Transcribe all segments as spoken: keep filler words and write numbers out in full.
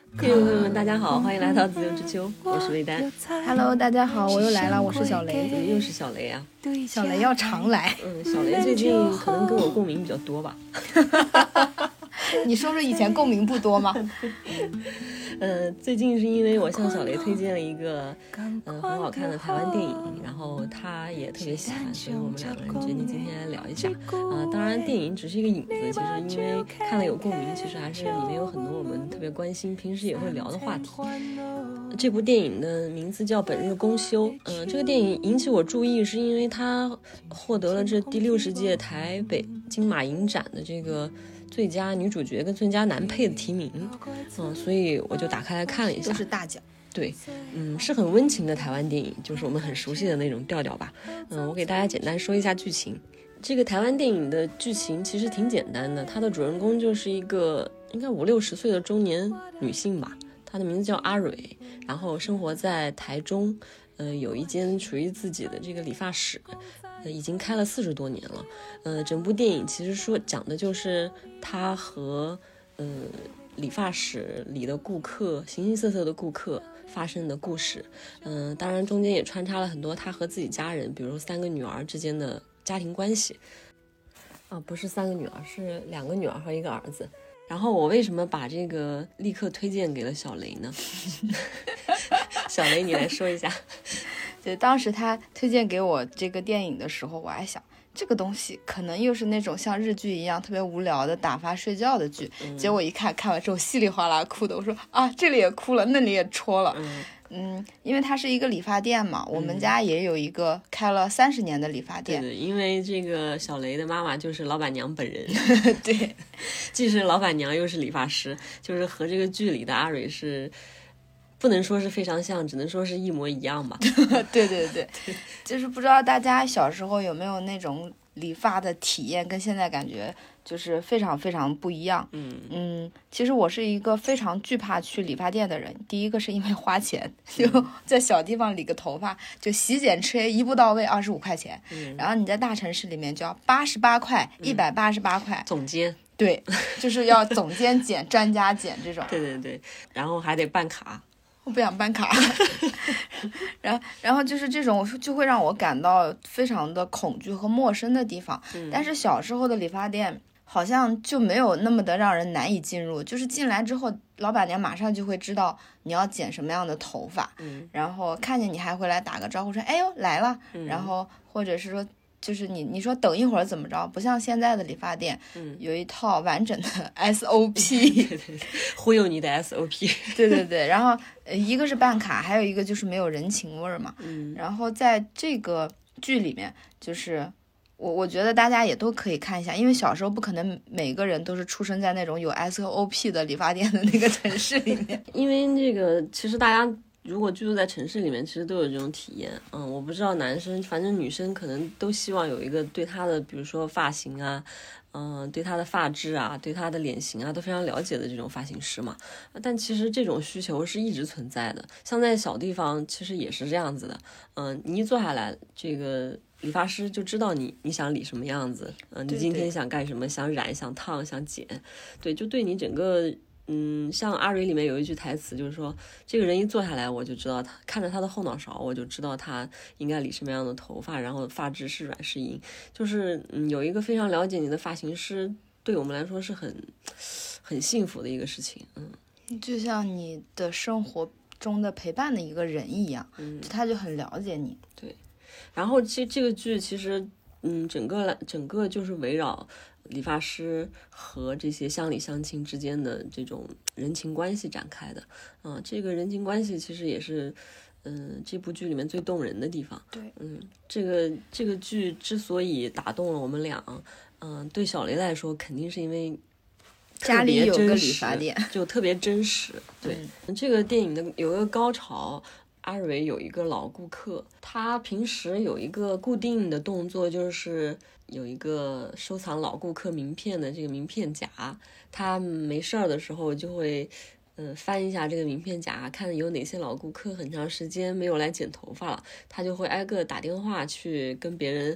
听众朋友们大家好，欢迎来到自由之秋，我是魏丹。 Hello， 大家好，我又来了，我是小雷。 怎么又是小雷啊？ 小雷要常来。 嗯，小雷最近可能跟我共鸣比较多吧。 你说说以前共鸣不多吗？ 呃，最近是因为我向小雷推荐了一个嗯、呃、很好看的台湾电影，然后他也特别喜欢，所以我们两个人决定今天来聊一下。啊、呃，当然电影只是一个影子，其实因为看了有共鸣，其实还是里面有很多我们特别关心，平时也会聊的话题。这部电影的名字叫《本日公休》。嗯、呃，这个电影引起我注意，是因为它获得了这第六十届台北金马影展的这个最佳女主角跟最佳男配的提名。嗯，所以我就打开来看了一下， 都是大奖。 对，嗯，是很温情的台湾电影，就是我们很熟悉的那种调调吧。嗯，我给大家简单说一下剧情。这个台湾电影的剧情其实挺简单的，它的主人公就是一个应该五六十岁的中年女性吧，她的名字叫阿蕊，然后生活在台中，呃，有一间属于自己的这个理发室，呃，已经开了四十多年了。呃，整部电影其实说讲的就是她和呃理发室里的顾客，形形色色的顾客发生的故事。嗯、呃，当然中间也穿插了很多他和自己家人，比如三个女儿之间的家庭关系。啊，不是三个女儿，是两个女儿和一个儿子。然后我为什么把这个立刻推荐给了小雷呢？小雷，你来说一下。 对，当时他推荐给我这个电影的时候，我还想这个东西可能又是那种像日剧一样特别无聊的打发睡觉的剧、嗯、结果一看看完之后稀里哗啦哭的，我说啊，这里也哭了，那里也戳了。嗯嗯，因为它是一个理发店嘛，我们家也有一个开了三十年的理发店。 对对，因为这个小雷的妈妈就是老板娘本人。 对， 既是老板娘又是理发师，就是和这个剧里的阿蕊是不能说是非常像，只能说是一模一样吧。 对对对，就是不知道大家小时候有没有那种理发的体验，跟现在感觉就是非常非常不一样。嗯嗯，其实我是一个非常惧怕去理发店的人。第一个是因为花钱，就在小地方理个头发，就洗剪吹一步到位二十五块钱、嗯，然后你在大城市里面就要八十八块、一百八十八块。 总监。 对，就是要总监剪、专家剪这种。 对对对，然后还得办卡。 我不想办卡。然后然后就是这种就会让我感到非常的恐惧和陌生的地方、嗯、但是小时候的理发店好像就没有那么的让人难以进入，就是进来之后老板娘马上就会知道你要剪什么样的头发、嗯、然后看见你还会来打个招呼说哎呦来了、嗯、然后或者是说就是你你说等一会儿怎么着，不像现在的理发店、嗯、有一套完整的 S O P。 对对对，忽悠你的 S O P。 对对对，然后一个是办卡，还有一个就是没有人情味嘛、嗯、然后在这个剧里面就是我我觉得大家也都可以看一下，因为小时候不可能每个人都是出生在那种有 S O P 的理发店的那个城市里面。 因为这个其实大家如果居住在城市里面其实都有这种体验。嗯，我不知道男生，反正女生可能都希望有一个对他的比如说发型啊，嗯，对他的发质啊，对他的脸型啊都非常了解的这种发型师嘛。但其实这种需求是一直存在的，像在小地方其实也是这样子的。嗯，你一坐下来，这个理发师就知道你你想理什么样子，嗯，你今天想干什么，想染想烫想剪，对，就对你整个嗯，像阿蕊里面有一句台词，就是说这个人一坐下来，我就知道他看着他的后脑勺，我就知道他应该理什么样的头发，然后发质是软是硬，就是嗯，有一个非常了解你的发型师，对我们来说是很很幸福的一个事情。嗯， 就像你的生活中的陪伴的一个人一样，嗯，他就很了解你。 对，然后其实这个剧其实嗯，整个整个就是围绕理发师和这些乡里乡亲之间的这种人情关系展开的。嗯，这个人情关系其实也是嗯这部剧里面最动人的地方。 对， 嗯，这个这个剧之所以打动了我们俩，嗯，对小雷来说肯定是因为家里有个理发店， 就特别真实。对、嗯、这个电影的有一个高潮，阿蕊有一个老顾客，他平时有一个固定的动作，就是有一个收藏老顾客名片的这个名片夹，他没事儿的时候就会嗯，翻一下这个名片夹，看有哪些老顾客很长时间没有来剪头发了，他就会挨个打电话去跟别人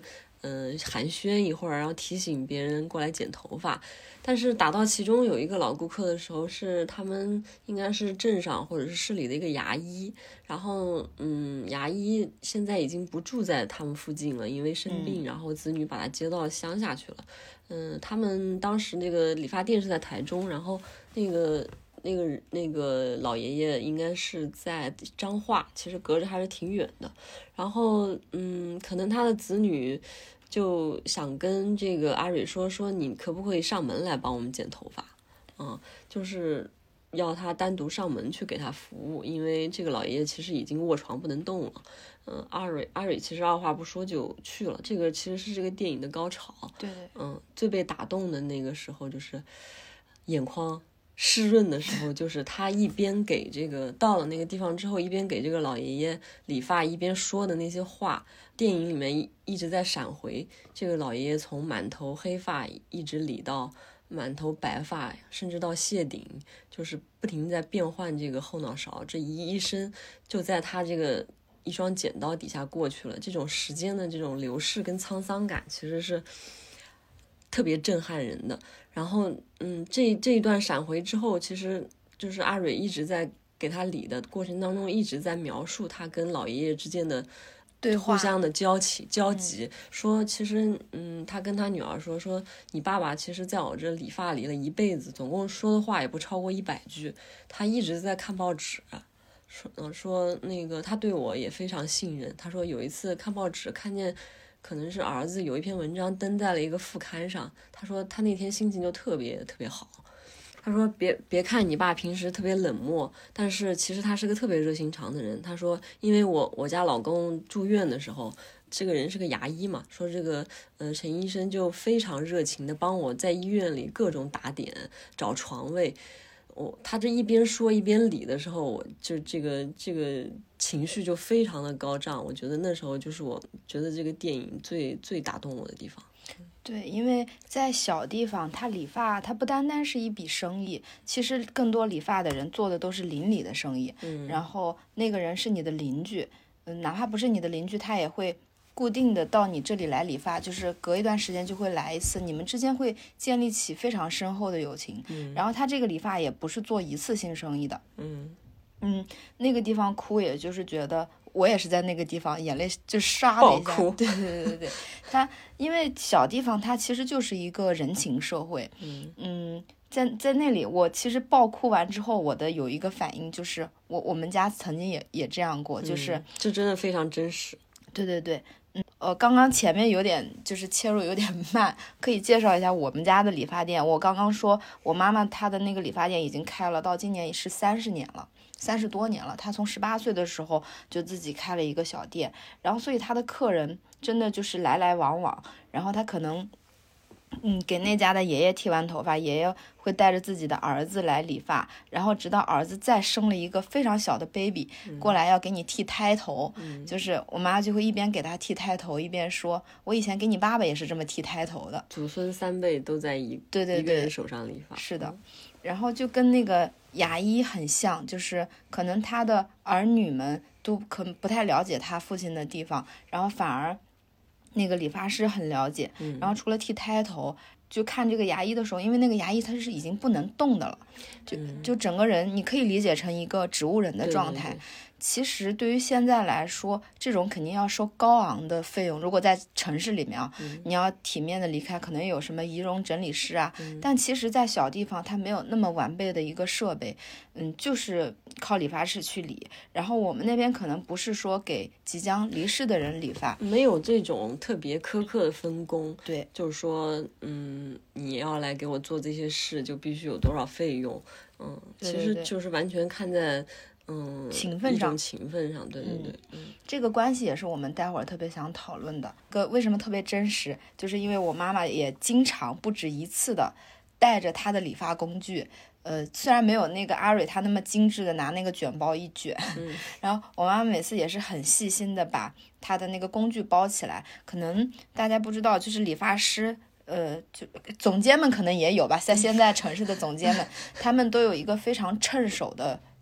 嗯、呃、寒暄一会儿，然后提醒别人过来剪头发。但是打到其中有一个老顾客的时候，是他们应该是镇上或者是市里的一个牙医，然后嗯，牙医现在已经不住在他们附近了，因为生病，然后子女把他接到乡下去了。嗯，他们当时那个理发店是在台中，然后那个那个那个老爷爷应该是在彰化，其实隔着还是挺远的。然后嗯，可能他的子女就想跟这个阿蕊说说，你可不可以上门来帮我们剪头发？嗯，就是要他单独上门去给他服务，因为这个老爷爷其实已经卧床不能动了。嗯，阿蕊阿蕊其实二话不说就去了，这个其实是这个电影的高潮。 对对， 嗯，最被打动的那个时候就是眼眶湿润的时候，就是他一边给这个到了那个地方之后，一边给这个老爷爷理发，一边说的那些话。电影里面一直在闪回这个老爷爷从满头黑发一直理到满头白发，甚至到谢顶，就是不停在变换这个后脑勺，这一一生就在他这个一双剪刀底下过去了。这种时间的这种流逝跟沧桑感其实是特别震撼人的。然后嗯，这这一段闪回之后，其实就是阿蕊一直在给他理的过程当中一直在描述他跟老爷爷之间的对话， 互相的交集交集、嗯、说其实嗯，他跟他女儿说说你爸爸其实在我这理发理了一辈子，总共说的话也不超过一百句，他一直在看报纸，说、嗯、说那个他对我也非常信任。他说有一次看报纸看见可能是儿子有一篇文章登在了一个副刊上，他说他那天心情就特别特别好。他说别别看你爸平时特别冷漠，但是其实他是个特别热心肠的人。他说因为我我家老公住院的时候，这个人是个牙医嘛，说这个呃陈医生就非常热情的帮我在医院里各种打点找床位。我他这一边说一边理的时候，我就这个这个情绪就非常的高涨。我觉得那时候就是我觉得这个电影最最打动我的地方。 对，因为在小地方，他理发它不单单是一笔生意，其实更多理发的人做的都是邻里的生意。 嗯， 然后那个人是你的邻居，嗯，哪怕不是你的邻居，他也会固定的到你这里来理发，就是隔一段时间就会来一次，你们之间会建立起非常深厚的友情。 嗯， 然后他这个理发也不是做一次性生意的。 嗯嗯，那个地方哭，也就是觉得我也是在那个地方眼泪就刷了一下。对对对对，他因为小地方它其实就是一个人情社会。 嗯嗯，在在那里我其实爆哭完之后，我的有一个反应就是我我们家曾经也也这样过，就是、 嗯、这真的非常真实。 对对对，嗯呃，刚刚前面有点就是切入有点慢，可以介绍一下我们家的理发店。我刚刚说我妈妈她的那个理发店已经开了到今年是三十年了。三十多年了，他从十八岁的时候就自己开了一个小店，然后所以他的客人真的就是来来往往，然后他可能嗯给那家的爷爷剃完头发，爷爷会带着自己的儿子来理发，然后直到儿子再生了一个非常小的 baby、嗯、过来要给你剃胎头、嗯、就是我妈就会一边给他剃胎头一边说我以前给你爸爸也是这么剃胎头的， 祖孙三辈都在一对对对一个人手上理发。 是的、嗯、然后就跟那个牙医很像，就是可能他的儿女们都可不太了解他父亲的地方，然后反而那个理发师很了解、嗯、然后除了剃胎头就看这个牙医的时候，因为那个牙医他是已经不能动的了，就、嗯、就整个人你可以理解成一个植物人的状态。对对对，其实对于现在来说，这种肯定要收高昂的费用，如果在城市里面啊、嗯、你要体面的离开，可能有什么仪容整理师啊、嗯、但其实在小地方它没有那么完备的一个设备，嗯，就是靠理发师去理。然后我们那边可能不是说给即将离世的人理发， 没有这种特别苛刻的分工。 对， 就是说嗯，你要来给我做这些事就必须有多少费用。嗯， 对对对， 其实就是完全看在嗯， 情分上， 情分上，对对对，嗯， 嗯，这个关系也是我们待会儿特别想讨论的。个为什么特别真实，就是因为我妈妈也经常不止一次的带着她的理发工具，呃，虽然没有那个阿蕊她那么精致的拿那个卷包一卷，嗯，然后我妈妈每次也是很细心的把她的那个工具包起来。可能大家不知道，就是理发师。呃，就总监们可能也有吧，在现在城市的总监们，他们都有一个非常趁手的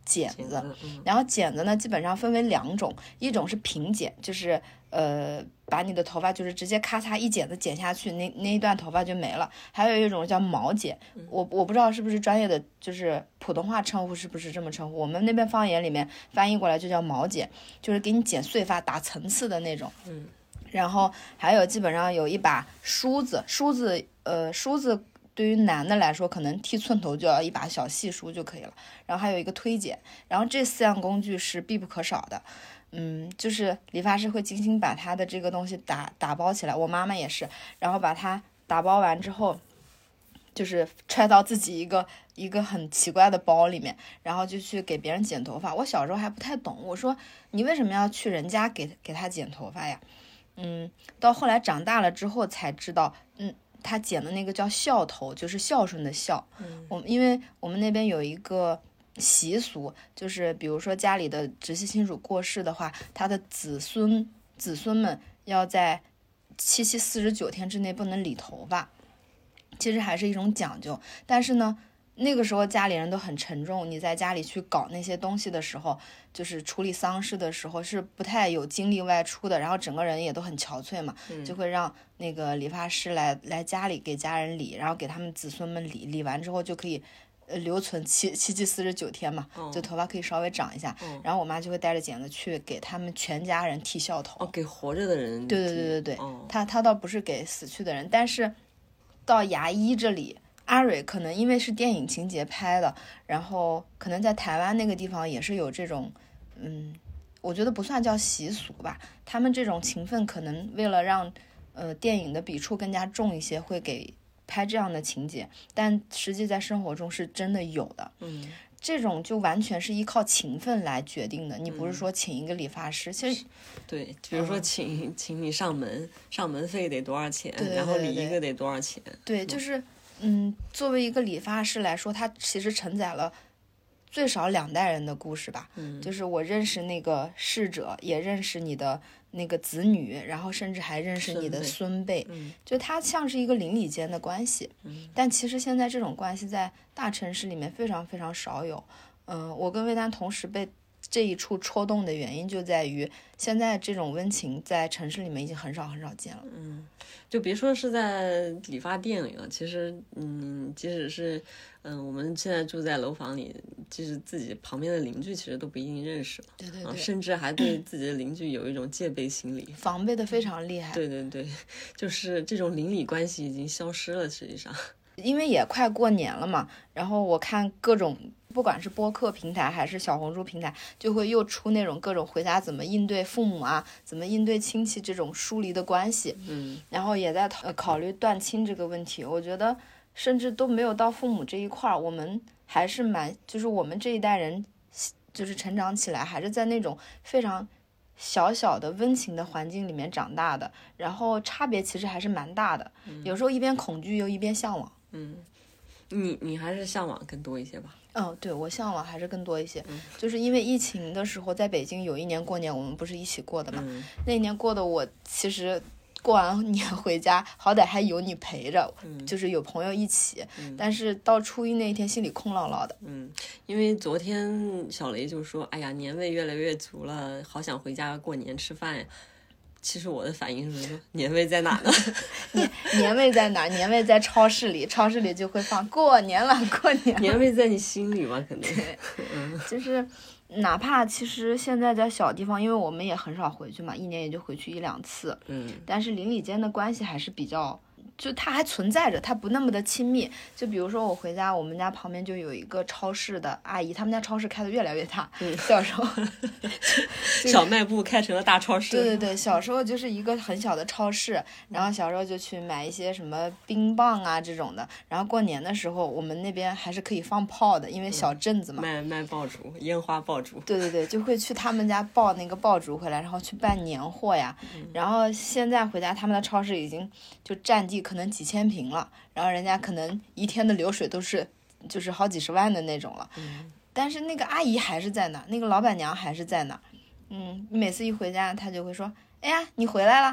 剪子， 剪子嗯、 然后剪子呢基本上分为两种，一种是平剪，就是呃把你的头发就是直接咔嚓一剪子剪下去，那那一段头发就没了。还有一种叫毛剪，我我不知道是不是专业的就是普通话称呼是不是这么称呼，我们那边方言里面翻译过来就叫毛剪，就是给你剪碎发打层次的那种。 嗯， 然后还有基本上有一把梳子，梳子呃梳子对于男的来说可能剃寸头就要一把小细梳就可以了，然后还有一个推剪，然后这四样工具是必不可少的。嗯，就是理发师会精心把他的这个东西打打包起来，我妈妈也是，然后把它打包完之后就是揣到自己一个一个很奇怪的包里面，然后就去给别人剪头发。我小时候还不太懂，我说你为什么要去人家给给他剪头发呀？嗯，到后来长大了之后才知道，嗯，他剪的那个叫孝头，就是孝顺的孝。 嗯， 我因为我们那边有一个习俗，就是比如说家里的直系亲属过世的话，他的子孙子孙们要在七七四十九天之内不能理头发，其实还是一种讲究。但是呢，那个时候家里人都很沉重，你在家里去搞那些东西的时候，就是处理丧事的时候是不太有精力外出的，然后整个人也都很憔悴嘛， 嗯、 就会让那个理发师来来家里给家人理，然后给他们子孙们理，理完之后就可以呃留存七七七四十九天嘛， 哦、 就头发可以稍微长一下， 哦、 然后我妈就会带着剪子去给他们全家人剃孝头。 哦，给活着的人。 对对对对对， 哦、 他他倒不是给死去的人，但是到牙医这里，阿蕊可能因为是电影情节拍的，然后可能在台湾那个地方也是有这种，嗯，我觉得不算叫习俗吧，他们这种情分可能为了让呃电影的笔触更加重一些，会给拍这样的情节，但实际在生活中是真的有的。 嗯， 这种就完全是依靠情分来决定的，你不是说请一个理发师，嗯、其实对，比如说请、嗯、请你上门，上门费得多少钱， 对对对对， 然后理一个得多少钱？ 对，就是嗯，作为一个理发师来说，他其实承载了最少两代人的故事吧。 嗯， 就是我认识那个逝者，也认识你的那个子女，然后甚至还认识你的孙辈， 嗯， 就它像是一个邻里间的关系。 嗯， 但其实现在这种关系在大城市里面非常非常少有。嗯，我跟魏丹同时被这一处戳动的原因就在于，现在这种温情在城市里面已经很少很少见了。 嗯，就别说是在理发店里了，其实，嗯，即使是，嗯，我们现在住在楼房里，即使自己旁边的邻居，其实都不一定认识了。 对对对， 啊、甚至还对自己的邻居有一种戒备心理， 防备的非常厉害。 对对对，就是这种邻里关系已经消失了，实际上。 因为也快过年了嘛，然后我看各种不管是播客平台还是小红书平台，就会又出那种各种回家怎么应对父母啊，怎么应对亲戚这种疏离的关系。 嗯， 然后也在呃考虑断亲这个问题。我觉得甚至都没有到父母这一块儿，我们还是蛮就是我们这一代人就是成长起来还是在那种非常小小的温情的环境里面长大的，然后差别其实还是蛮大的。 嗯、 有时候一边恐惧又一边向往。 嗯，你你还是向往更多一些吧？ 嗯，对，我向往还是更多一些。 嗯、 就是因为疫情的时候，在北京有一年过年，我们不是一起过的嘛？ 嗯、 那一年过的我其实过完年回家，好歹还有你陪着， 嗯、 就是有朋友一起。 嗯、 但是到初一那一天，心里空落落的。 嗯，因为昨天小雷就说：“哎呀，年味越来越足了，好想回家过年吃饭呀。”其实我的反应是说，年味在哪呢？ 年年味在哪？年味在超市里，超市里就会放过年了，过年了。 年味在你心里吗？可能。 对，就是哪怕其实现在在小地方，因为我们也很少回去嘛，一年也就回去一两次。 嗯。 但是邻里间的关系还是比较。就它还存在着，它不那么的亲密。就比如说我回家，我们家旁边就有一个超市的阿姨，他们家超市开的越来越大。 嗯， 小时候小卖部开成了大超市。 对对对，小时候就是一个很小的超市，然后小时候就去买一些什么冰棒啊这种的。然后过年的时候，我们那边还是可以放炮的，因为小镇子嘛。 嗯、卖卖爆竹，烟花爆竹。 对对对，就会去他们家爆那个爆竹回来，然后去办年货呀。 嗯、 然后现在回家，他们的超市已经就占地可能几千平了，然后人家可能一天的流水都是就是好几十万的那种了。 嗯、 但是那个阿姨还是在那，那个老板娘还是在那。嗯，你每次一回家，她就会说：“哎呀，你回来了。”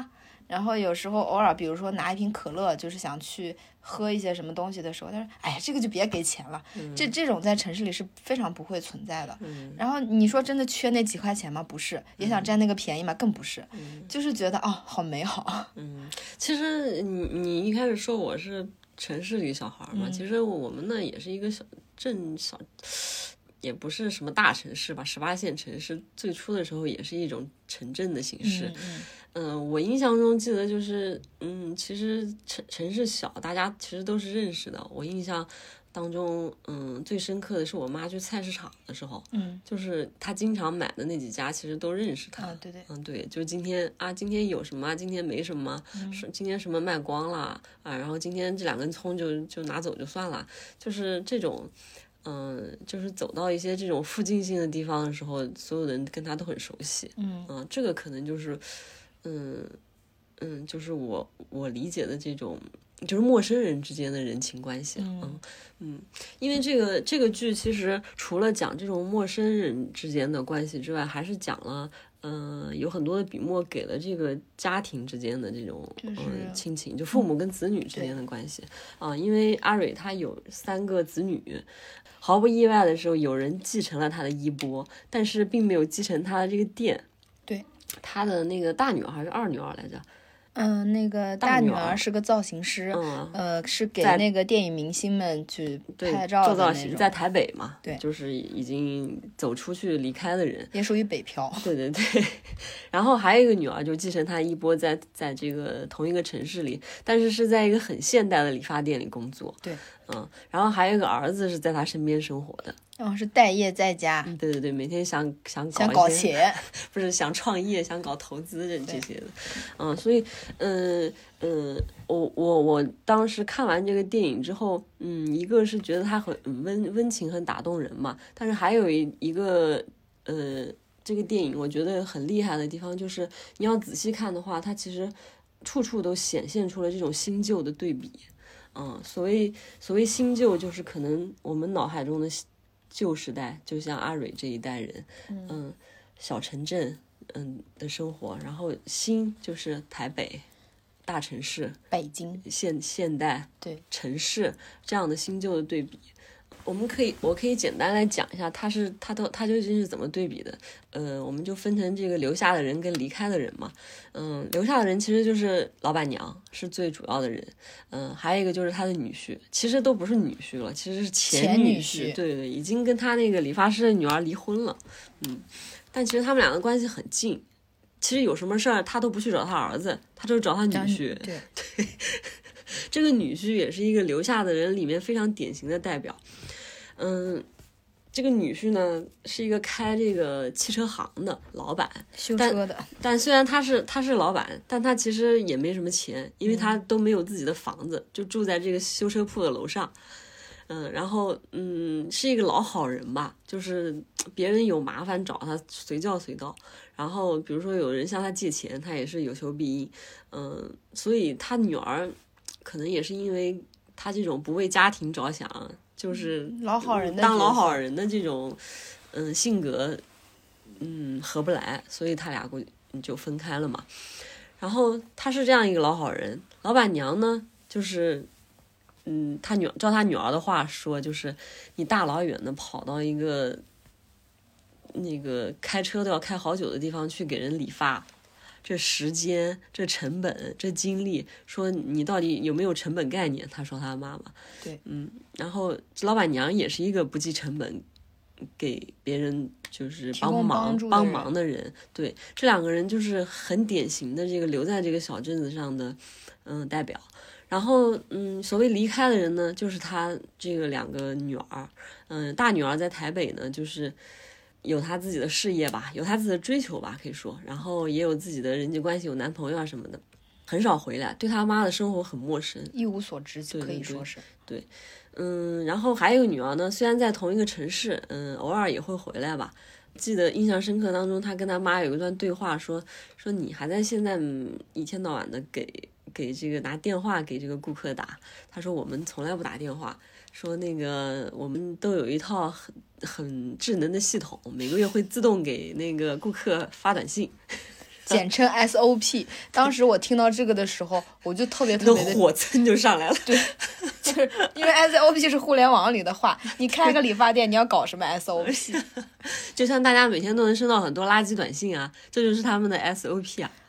然后有时候偶尔比如说拿一瓶可乐，就是想去喝一些什么东西的时候，他说哎呀这个就别给钱了， 嗯、 这这种在城市里是非常不会存在的。 嗯、 然后你说真的缺那几块钱吗？不是，也想占那个便宜吗？更不是， 嗯、就是觉得哦好美好。 嗯，其实你你一开始说我是城市里小孩嘛、 嗯、 其实我们呢也是一个小镇小，也不是什么大城市吧，十八线城市最初的时候也是一种城镇的形式。 嗯嗯、呃，我印象中记得就是，嗯，其实城城市小，大家其实都是认识的。我印象当中，嗯，最深刻的是我妈去菜市场的时候， 嗯， 就是她经常买的那几家，其实都认识她。 嗯，对对， 嗯，对，就今天啊，今天有什么，今天没什么，是、嗯、今天什么卖光了啊，然后今天这两根葱就就拿走就算了，就是这种。嗯，就是走到一些这种附近性的地方的时候，所有人跟他都很熟悉。 嗯， 嗯，这个可能就是，嗯嗯，就是我我理解的这种，就是陌生人之间的人情关系。嗯嗯，因为这个这个剧其实除了讲这种陌生人之间的关系之外，还是讲了。嗯、呃，有很多的笔墨给了这个家庭之间的这种、 就是、 呃亲情，就父母跟子女之间的关系啊、呃。因为阿蕊她有三个子女，毫不意外的时候，有人继承了他的衣钵，但是并没有继承他的这个店。 对， 他的那个大女儿还是二女儿来着？ 嗯，那个大女儿是个造型师， 嗯， 呃，是给那个电影明星们去拍照做造型，在台北嘛， 对， 就是已经走出去离开的人， 也属于北漂。 对对对，然后还有一个女儿就继承她衣钵在，在在这个同一个城市里，但是是在一个很现代的理发店里工作。 对， 嗯，然后还有一个儿子是在他身边生活的。 哦，是待业在家。 嗯，对对对，每天想想搞想搞钱， 不是想创业，想搞投资这这些的，嗯，所以，嗯嗯，我我我当时看完这个电影之后，嗯，一个是觉得它很温温情，很打动人嘛，但是还有一一个，呃，这个电影我觉得很厉害的地方就是你要仔细看的话，它其实处处都显现出了这种新旧的对比，嗯，所谓所谓新旧，就是可能我们脑海中的旧时代，就像阿蕊这一代人，嗯，嗯小城镇，嗯的生活，然后新就是台北，大城市， 北京现现代对城市这样的新旧的对比，我们可以我可以简单来讲一下，它是它都它究竟是怎么对比的？呃，我们就分成这个留下的人跟离开的人嘛。嗯，留下的人其实就是老板娘是最主要的人，嗯，还有一个就是他的女婿，其实都不是女婿了，其实是前女婿，对对对，已经跟他那个理发师的女儿离婚了，嗯，但其实他们两个关系很近，其实有什么事儿他都不去找他儿子，他就找他女婿， 对对，这个女婿也是一个留下的人里面非常典型的代表，嗯。这个女婿呢是一个开这个汽车行的老板， 修车的。 但, 但虽然他是他是老板，但他其实也没什么钱，因为他都没有自己的房子，嗯、就住在这个修车铺的楼上。嗯，然后嗯是一个老好人吧，就是别人有麻烦找他随叫随到。然后比如说有人向他借钱，他也是有求必应。嗯，所以他女儿可能也是因为他这种不为家庭着想。就是老好人的当老好人的这种，嗯，性格，嗯，合不来，所以他俩估计就分开了嘛。然后他是这样一个老好人，老板娘呢，就是，嗯，他女照他女儿的话说，就是你大老远的跑到一个，那个开车都要开好久的地方去给人理发。这时间、这成本、这精力，说你到底有没有成本概念？他说他妈妈， 对， 嗯，然后老板娘也是一个不计成本给别人就是帮忙帮忙的人，对，这两个人就是很典型的这个留在这个小镇子上的嗯代表。然后嗯，所谓离开的人呢，就是他这个两个女儿，嗯，大女儿在台北呢，就是有他自己的事业吧，有他自己的追求吧，可以说，然后也有自己的人际关系，有男朋友啊什么的，很少回来，对他妈的生活很陌生， 一无所知，可以说是对, 对, 对，嗯，然后还有一个女儿呢，虽然在同一个城市，嗯，偶尔也会回来吧。记得印象深刻当中，他跟他妈有一段对话说，说说你还在现在、嗯、一天到晚的给给这个拿电话给这个顾客打，他说我们从来不打电话。说那个我们都有一套很很智能的系统，每个月会自动给那个顾客发短信。 简称 S O P。当时我听到这个的时候，我就特别特别的火蹭就上来了。 对，就是因为 S O P 是互联网里的话，你开个理发店，你要搞什么 S O P？ 就像大家每天都能收到很多垃圾短信啊，这就是他们的 S O P 啊。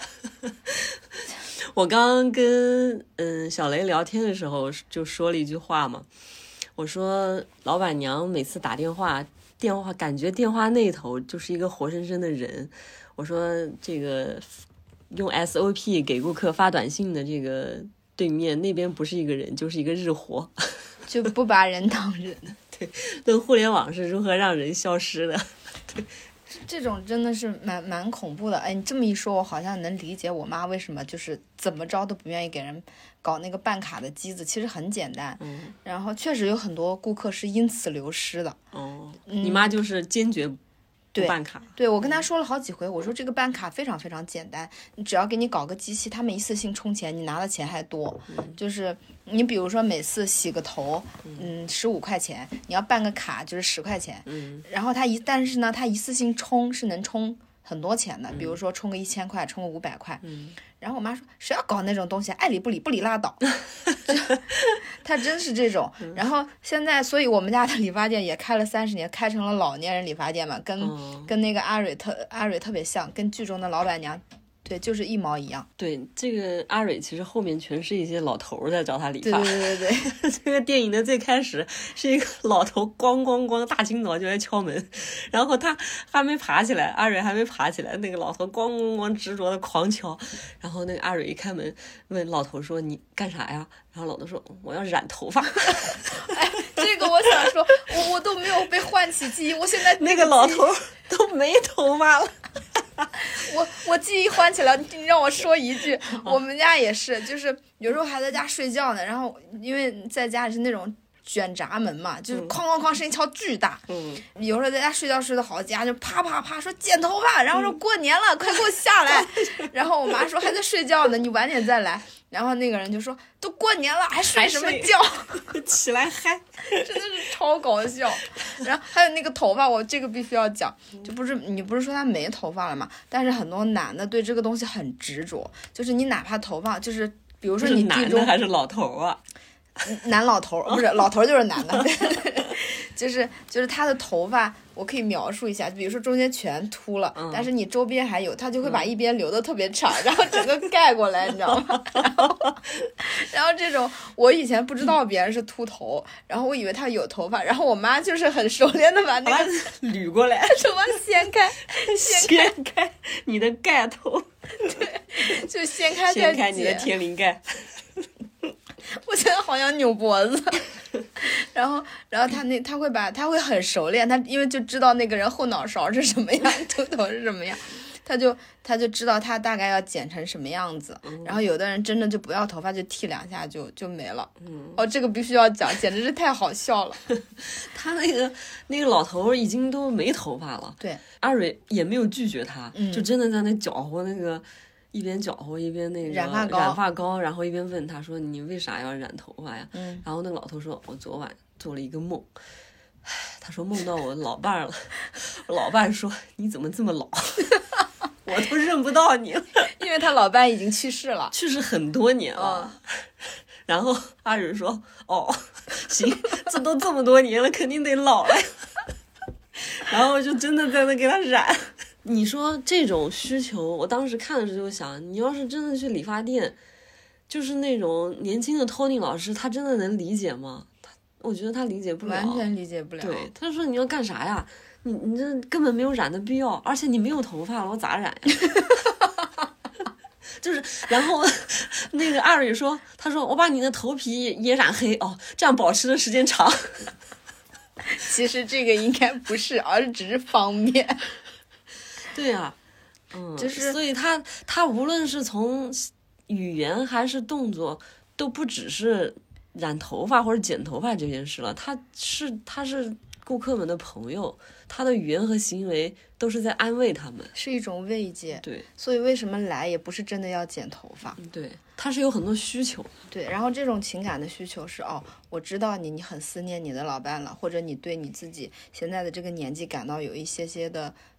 我刚刚跟嗯小雷聊天的时候就说了一句话嘛，我说老板娘每次打电话，电话感觉电话那头就是一个活生生的人。我说这个用 S O P 给顾客发短信的这个对面那边不是一个人，就是一个日活， 就不把人当人。 对，那互联网是如何让人消失的？对。 这种真的是蛮蛮恐怖的。哎，你这么一说，我好像能理解我妈为什么就是怎么着都不愿意给人搞那个办卡的机子。其实很简单， 嗯， 然后确实有很多顾客是因此流失的。 哦， 嗯、 你妈就是坚决不办卡。 对，对我跟她说了好几回，我说这个办卡非常非常简单，你只要给你搞个机器，他们一次性充钱，你拿的钱还多。 嗯、 就是你比如说每次洗个头，嗯，十五块钱，你要办个卡就是十块钱， 嗯， 然后他一但是呢，他一次性充是能充很多钱的，比如说充个一千块，充个五百块， 嗯， 然后我妈说谁要搞那种东西，爱理不理，不理拉倒。他真是这种。然后现在，所以我们家的理发店也开了三十年，开成了老年人理发店嘛，跟、 嗯、 跟那个阿蕊特阿蕊特别像，跟剧中的老板娘。对，就是一毛一样。 对，这个阿蕊其实后面全是一些老头在找他理发。 对对对对这个电影的最开始是一个老头咣咣咣大清早就来敲门，然后他还没爬起来，阿蕊还没爬起来，那个老头咣咣咣执着的狂敲，然后那个阿蕊一开门问老头说你干啥呀？然后老头说我要染头发。 哎，这个我想说，我我都没有被唤起记忆，我现在那个老头都没头发了。 我我记忆唤起来，你让我说一句，我们家也是，就是有时候还在家睡觉呢，然后因为在家里是那种卷闸门嘛，就是哐哐哐声音敲巨大， 嗯， 有时候在家睡觉睡得好，家就啪啪啪说剪头发，然后说过年了，快给我下来，然后我妈说还在睡觉呢，你晚点再来，然后那个人就说都过年了还睡什么觉， 起来嗨， 真的是超搞笑。然后还有那个头发，我这个必须要讲，就不是你不是说他没头发了嘛？但是很多男的对这个东西很执着，就是你哪怕头发，就是比如说你男的还是老头啊？ 男老头不是老头就是男的。就是就是他的头发，我可以描述一下，比如说中间全秃了，嗯、但是你周边还有，他就会把一边留的特别长，嗯、然后整个盖过来，你知道吗？然后，然后这种我以前不知道别人是秃头，然后我以为他有头发，然后我妈就是很熟练的把那个捋过来， 什么掀开， 掀开，开你的盖头， 对，就掀开再掀开你的天灵盖。 我现在好像扭脖子。然后，然后他那他会把他会很熟练，他因为就知道那个人后脑勺是什么样，秃头是什么样，他就他就知道他大概要剪成什么样子。嗯、然后有的人真的就不要头发，就剃两下就就没了。嗯，哦，这个必须要讲，简直是太好笑了。 他那个那个老头已经都没头发了， 对， 阿蕊也没有拒绝他， 嗯、 就真的在那搅和那个。一边搅和一边那个染发膏， 染发膏，然后一边问他说：“你为啥要染头发呀？” 嗯， 然后那个老头说：“我昨晚做了一个梦，他说梦到我老伴了。我老伴说你怎么这么老，我都认不到你了， 因为他老伴已经去世了， 去世很多年了。嗯”然后阿蕊说：“哦，行，这都这么多年了，肯定得老了。”然后就真的在那给他染。你说这种需求，我当时看的时候就想，你要是真的去理发店，就是那种年轻的 Tony 老师，他真的能理解吗？他，我觉得他理解不了， 完全理解不了。 对，他说你要干啥呀？你你这根本没有染的必要，而且你没有头发了，我咋染呀？就是，然后那个阿蕊说，他说我把你的头皮也染黑哦，这样保持的时间长。 其实这个应该不是，而是只是方便。 对啊，嗯， 就是所以他他无论是从语言还是动作，都不只是染头发或者剪头发这件事了，他是他是顾客们的朋友，他的语言和行为都是在安慰他们， 是一种慰藉。 对， 所以为什么来也不是真的要剪头发， 对，他是有很多需求。 对，然后这种情感的需求是哦，我知道你，你很思念你的老伴了，或者你对你自己现在的这个年纪感到有一些些的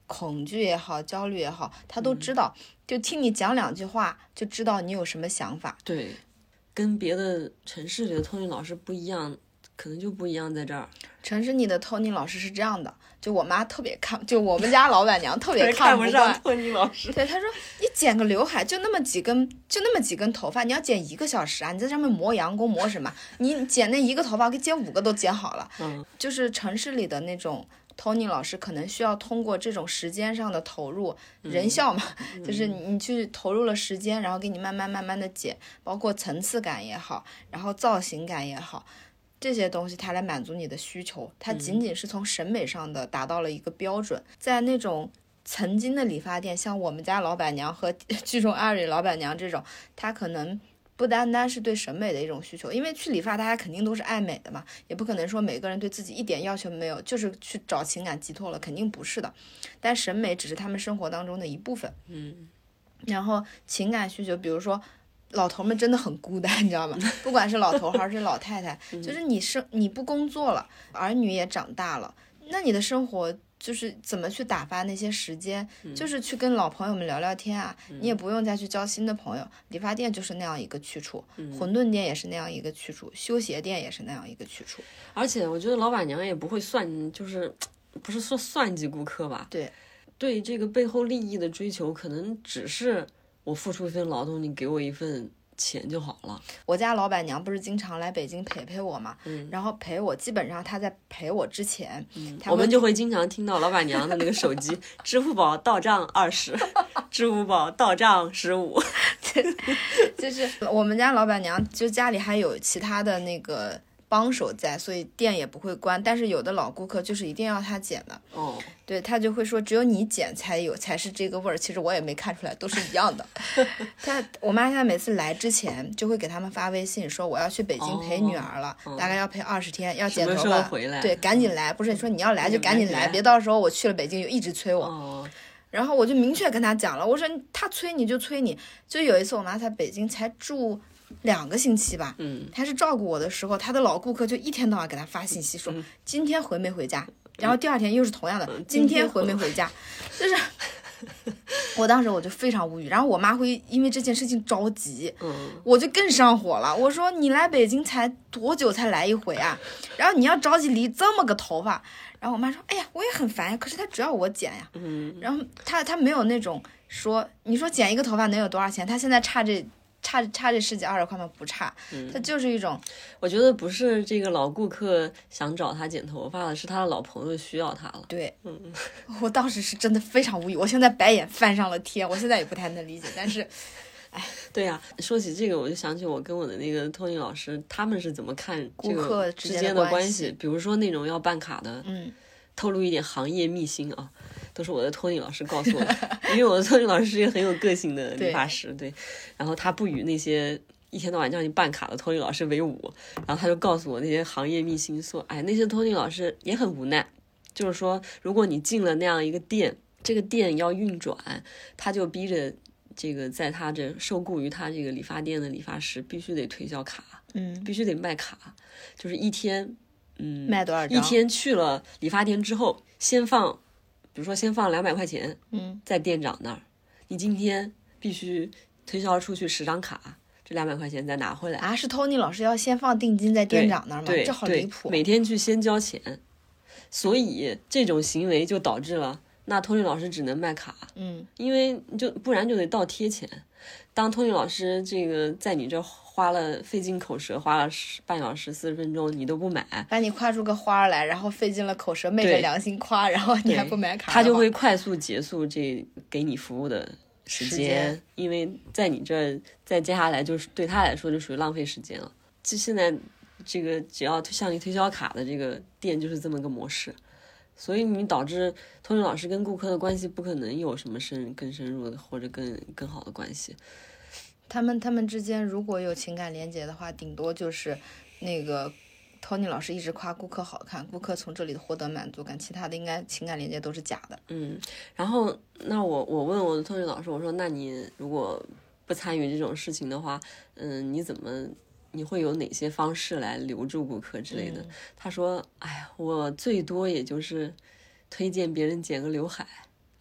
恐惧也好，焦虑也好，他都知道，嗯、就听你讲两句话，就知道你有什么想法。 对，跟别的城市里的托尼老师不一样，可能就不一样在这儿。 城市里的托尼老师是这样的，就我妈特别看，就我们家老板娘特别看不惯上托尼老师。 对，她说你剪个刘海就那么几根，就那么几根头发，你要剪一个小时啊！你在上面磨洋工磨什么？你剪那一个头发，给剪五个都剪好了。 嗯， 就是城市里的那种。Tony 老师可能需要通过这种时间上的投入，人效嘛， 嗯、 就是你去投入了时间，然后给你慢慢慢慢的剪，包括层次感也好，然后造型感也好，这些东西它来满足你的需求，它仅仅是从审美上的达到了一个标准。嗯、在那种曾经的理发店，像我们家老板娘和剧中艾瑞老板娘这种，她可能不单单是对审美的一种需求，因为去理发大家肯定都是爱美的嘛，也不可能说每个人对自己一点要求没有，就是去找情感寄托了，肯定不是的。但审美只是他们生活当中的一部分。 嗯， 然后情感需求，比如说老头们真的很孤单，你知道吗？不管是老头还是老太太，就是你生你不工作了，儿女也长大了，那你的生活就是怎么去打发那些时间、嗯、就是去跟老朋友们聊聊天啊、嗯、你也不用再去交新的朋友，理发店就是那样一个去处、嗯、馄饨店也是那样一个去处，修鞋店也是那样一个去处。 而且我觉得老板娘也不会算，就是不是说算计顾客吧， 对对，这个背后利益的追求可能只是我付出一份劳动，你给我一份钱就好了。 我家老板娘不是经常来北京陪陪我嘛， 嗯， 然后陪我基本上她在陪我之前、 嗯、我们就会经常听到老板娘的那个手机支付宝到账二十支付宝到账十五就是我们家老板娘就家里还有其他的那个帮手在，所以店也不会关，但是有的老顾客就是一定要他剪的哦， 对，他就会说只有你剪才有才是这个味儿，其实我也没看出来，都是一样的他我妈现在每次来之前就会给他们发微信说我要去北京陪女儿了、哦、大概要陪二十天，要剪头发回来， 对，赶紧来，不是说你要来就赶紧来，别到时候我去了北京就一直催我、 哦， 然后我就明确跟他讲了，我说他催你就催你。就有一次我妈在北京才住两个星期吧， 嗯， 她是照顾我的时候，她的老顾客就一天到晚给她发信息说、嗯、今天回没回家，然后第二天又是同样的、嗯、今天回没回家，就是我当时我就非常无语，然后我妈会因为这件事情着急， 嗯， 我就更上火了，我说你来北京才多久才来一回啊，然后你要着急理这么个头发，然后我妈说哎呀我也很烦呀，可是她只要我剪呀， 嗯， 然后她她没有那种说你说剪一个头发能有多少钱，她现在差这差差这十几二十块吗？不差，它就是一种， 我觉得不是这个老顾客想找他剪头发了，是他的老朋友需要他了。 对， 嗯， 我当时是真的非常无语，我现在白眼翻上了天，我现在也不太能理解，但是，哎， 对呀、啊，说起这个，我就想起我跟我的那个托尼老师，他们是怎么看顾客之间的关系， 比如说那种要办卡的， 嗯， 透露一点行业秘辛啊。都是我的托尼老师告诉我的，因为我的托尼老师是一个很有个性的理发师，对，然后他不与那些一天到晚叫你办卡的托尼老师为伍，然后他就告诉我那些行业秘辛，说，哎，那些托尼老师也很无奈，就是说，如果你进了那样一个店，这个店要运转，他就逼着这个在他这受雇于他这个理发店的理发师必须得推销卡， 嗯， 必须得卖卡，就是一天，嗯， 卖多少张？ 一天去了理发店之后，先放。比如说先放两百块钱， 嗯， 在店长那儿，你今天必须推销出去十张卡，这两百块钱再拿回来啊！是 Tony 老师要先放定金在店长那儿吗？ 对， 这好离谱！ 每天去先交钱，所以这种行为就导致了，那 Tony 老师只能卖卡， 嗯， 因为就不然就得倒贴钱。当 Tony 老师这个在你这花了费尽口舌，花了半小时四十分钟，你都不买， 把你夸出个花来，然后费尽了口舌，昧着良心夸，然后你还不买卡， 他就会快速结束这给你服务的时间， 时间因为在你这再接下来就是对他来说就属于浪费时间了。就现在这个只要向你推销卡的这个店就是这么个模式，所以你导致托尼老师跟顾客的关系不可能有什么深更深入的或者更更好的关系。 他们他们之间如果有情感连接的话，顶多就是那个 Tony 老师一直夸顾客好看，顾客从这里获得满足感，其他的应该情感连接都是假的。 嗯，然后那我我问我的 Tony 老师，我说那你如果不参与这种事情的话，嗯，你怎么你会有哪些方式来留住顾客之类的？ 嗯、 他说，哎呀，我最多也就是推荐别人剪个刘海。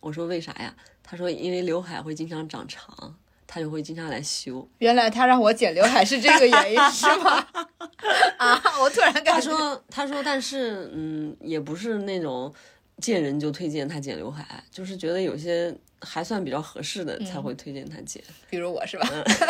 我说为啥呀？他说因为刘海会经常长长，他就会经常来修。 原来他让我剪刘海是这个原因是吗？啊，我突然感觉他说他说但是嗯，也不是那种见人就推荐他剪刘海，就是觉得有些还算比较合适的才会推荐他剪。 嗯、比如我是吧？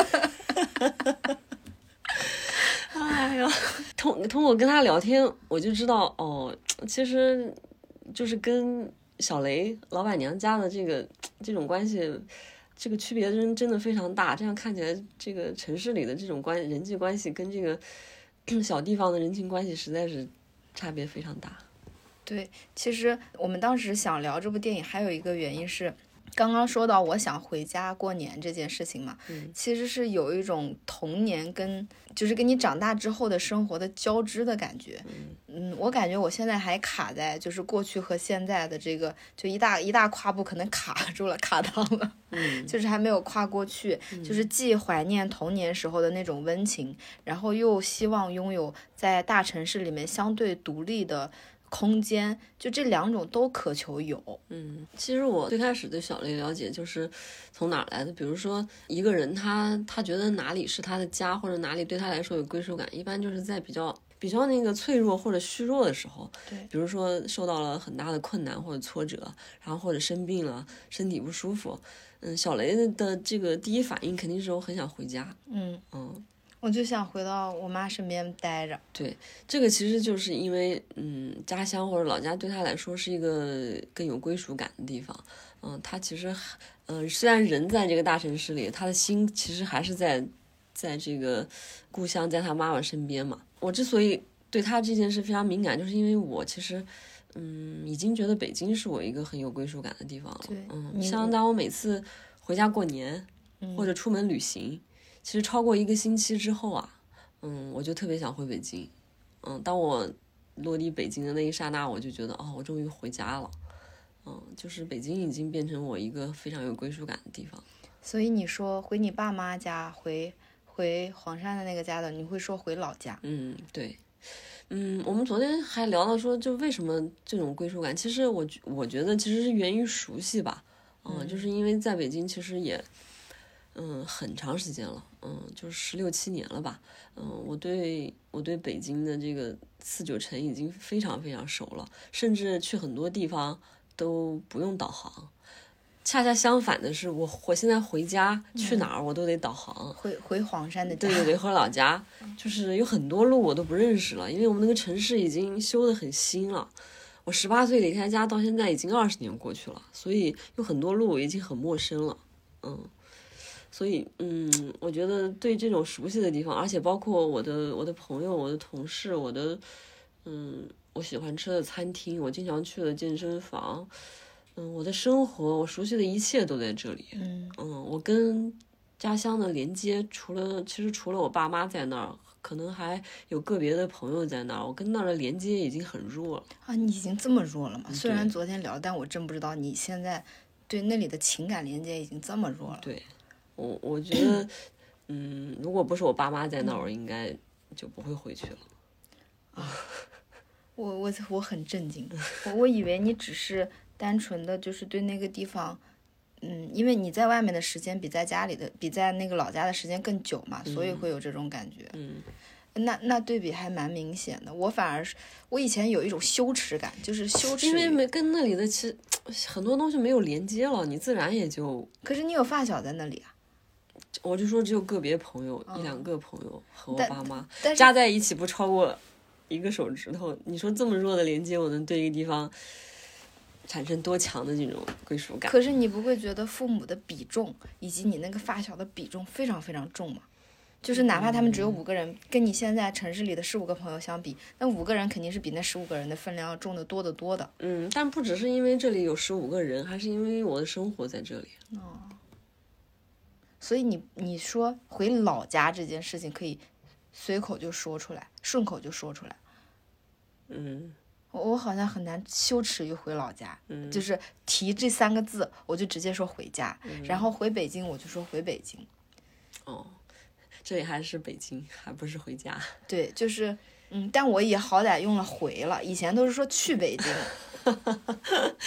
哎呀，通通过跟他聊天，我就知道哦，其实就是跟小雷老板娘家的这个这种关系，这个区别真真的非常大。这样看起来，这个城市里的这种关人际关系跟这个小地方的人情关系实在是差别非常大。 对，其实我们当时想聊这部电影，还有一个原因是。刚刚说到我想回家过年这件事情嘛， 嗯， 其实是有一种童年跟就是跟你长大之后的生活的交织的感觉。嗯，我感觉我现在还卡在就是过去和现在的这个就一大一大跨步可能卡住了，卡档了。 嗯， 就是还没有跨过去， 嗯、 就是既怀念童年时候的那种温情，然后又希望拥有在大城市里面相对独立的空间，就这两种都渴求有。 嗯，其实我最开始对小雷了解就是从哪儿来的，比如说一个人他他觉得哪里是他的家，或者哪里对他来说有归属感，一般就是在比较比较那个脆弱或者虚弱的时候， 对， 比如说受到了很大的困难或者挫折，然后或者生病了，身体不舒服，嗯，小雷的这个第一反应肯定是我很想回家。 嗯嗯。 我就想回到我妈身边待着。 对，这个其实就是因为，嗯，家乡或者老家对他来说是一个更有归属感的地方。嗯，他其实，嗯、呃，虽然人在这个大城市里，他的心其实还是在，在这个故乡，在他妈妈身边嘛。我之所以对他这件事非常敏感，就是因为我其实，嗯，已经觉得北京是我一个很有归属感的地方了。 对， 嗯，像当我每次回家过年， 嗯、 或者出门旅行。其实超过一个星期之后啊，嗯，我就特别想回北京。嗯，当我落地北京的那一刹那，我就觉得哦，我终于回家了。嗯，就是北京已经变成我一个非常有归属感的地方。 所以你说回你爸妈家，回回黄山的那个家的，你会说回老家？ 嗯，对。嗯，我们昨天还聊到说，就为什么这种归属感，其实我我觉得其实是源于熟悉吧。嗯，嗯就是因为在北京其实也。嗯，很长时间了，嗯，就是十六七年了吧，嗯，我对我对北京的这个四九城已经非常非常熟了，甚至去很多地方都不用导航。恰恰相反的是，我我现在回家去哪儿我都得导航。 嗯、回回黄山的家， 对对对，回老家，就是有很多路我都不认识了，因为我们那个城市已经修得很新了。我十八岁离开家到现在已经二十年过去了，所以有很多路已经很陌生了，嗯。所以，嗯，我觉得对这种熟悉的地方，而且包括我的我的朋友、我的同事、我的，嗯，我喜欢吃的餐厅，我经常去的健身房，嗯，我的生活，我熟悉的一切都在这里。 嗯嗯，我跟家乡的连接，除了其实除了我爸妈在那儿，可能还有个别的朋友在那儿，我跟那儿的连接已经很弱了。 啊，你已经这么弱了吗？虽然昨天聊，但我真不知道你现在对那里的情感连接已经这么弱了。 对。我我觉得，嗯，如果不是我爸妈在那儿，我应该就不会回去了。 啊，我我我很震惊，我我以为你只是单纯的就是对那个地方，嗯，因为你在外面的时间比在家里的比在那个老家的时间更久嘛，所以会有这种感觉。 嗯， 那那对比还蛮明显的。我反而是我以前有一种羞耻感，就是羞耻， 因为没跟那里的其实很多东西没有连接了，你自然也就。 可是你有发小在那里啊。 我就说只有个别朋友、 嗯、 一两个朋友和我爸妈但加在一起不超过一个手指头。你说这么弱的连接，我能对一个地方产生多强的这种归属感？ 可是你不会觉得父母的比重以及你那个发小的比重非常非常重吗？就是哪怕他们只有五个人，嗯、跟你现在城市里的十五个朋友相比，那五个人肯定是比那十五个人的分量要重得多得多的。 嗯，但不只是因为这里有十五个人，还是因为我的生活在这里。 哦。所以你你说回老家这件事情可以随口就说出来，顺口就说出来。 嗯， 我我好像很难羞耻于回老家， 嗯， 就是提这三个字我就直接说回家， 嗯、 然后回北京我就说回北京。 哦，这里还是北京，还不是回家。 对，就是嗯，但我也好歹用了回了，以前都是说去北京。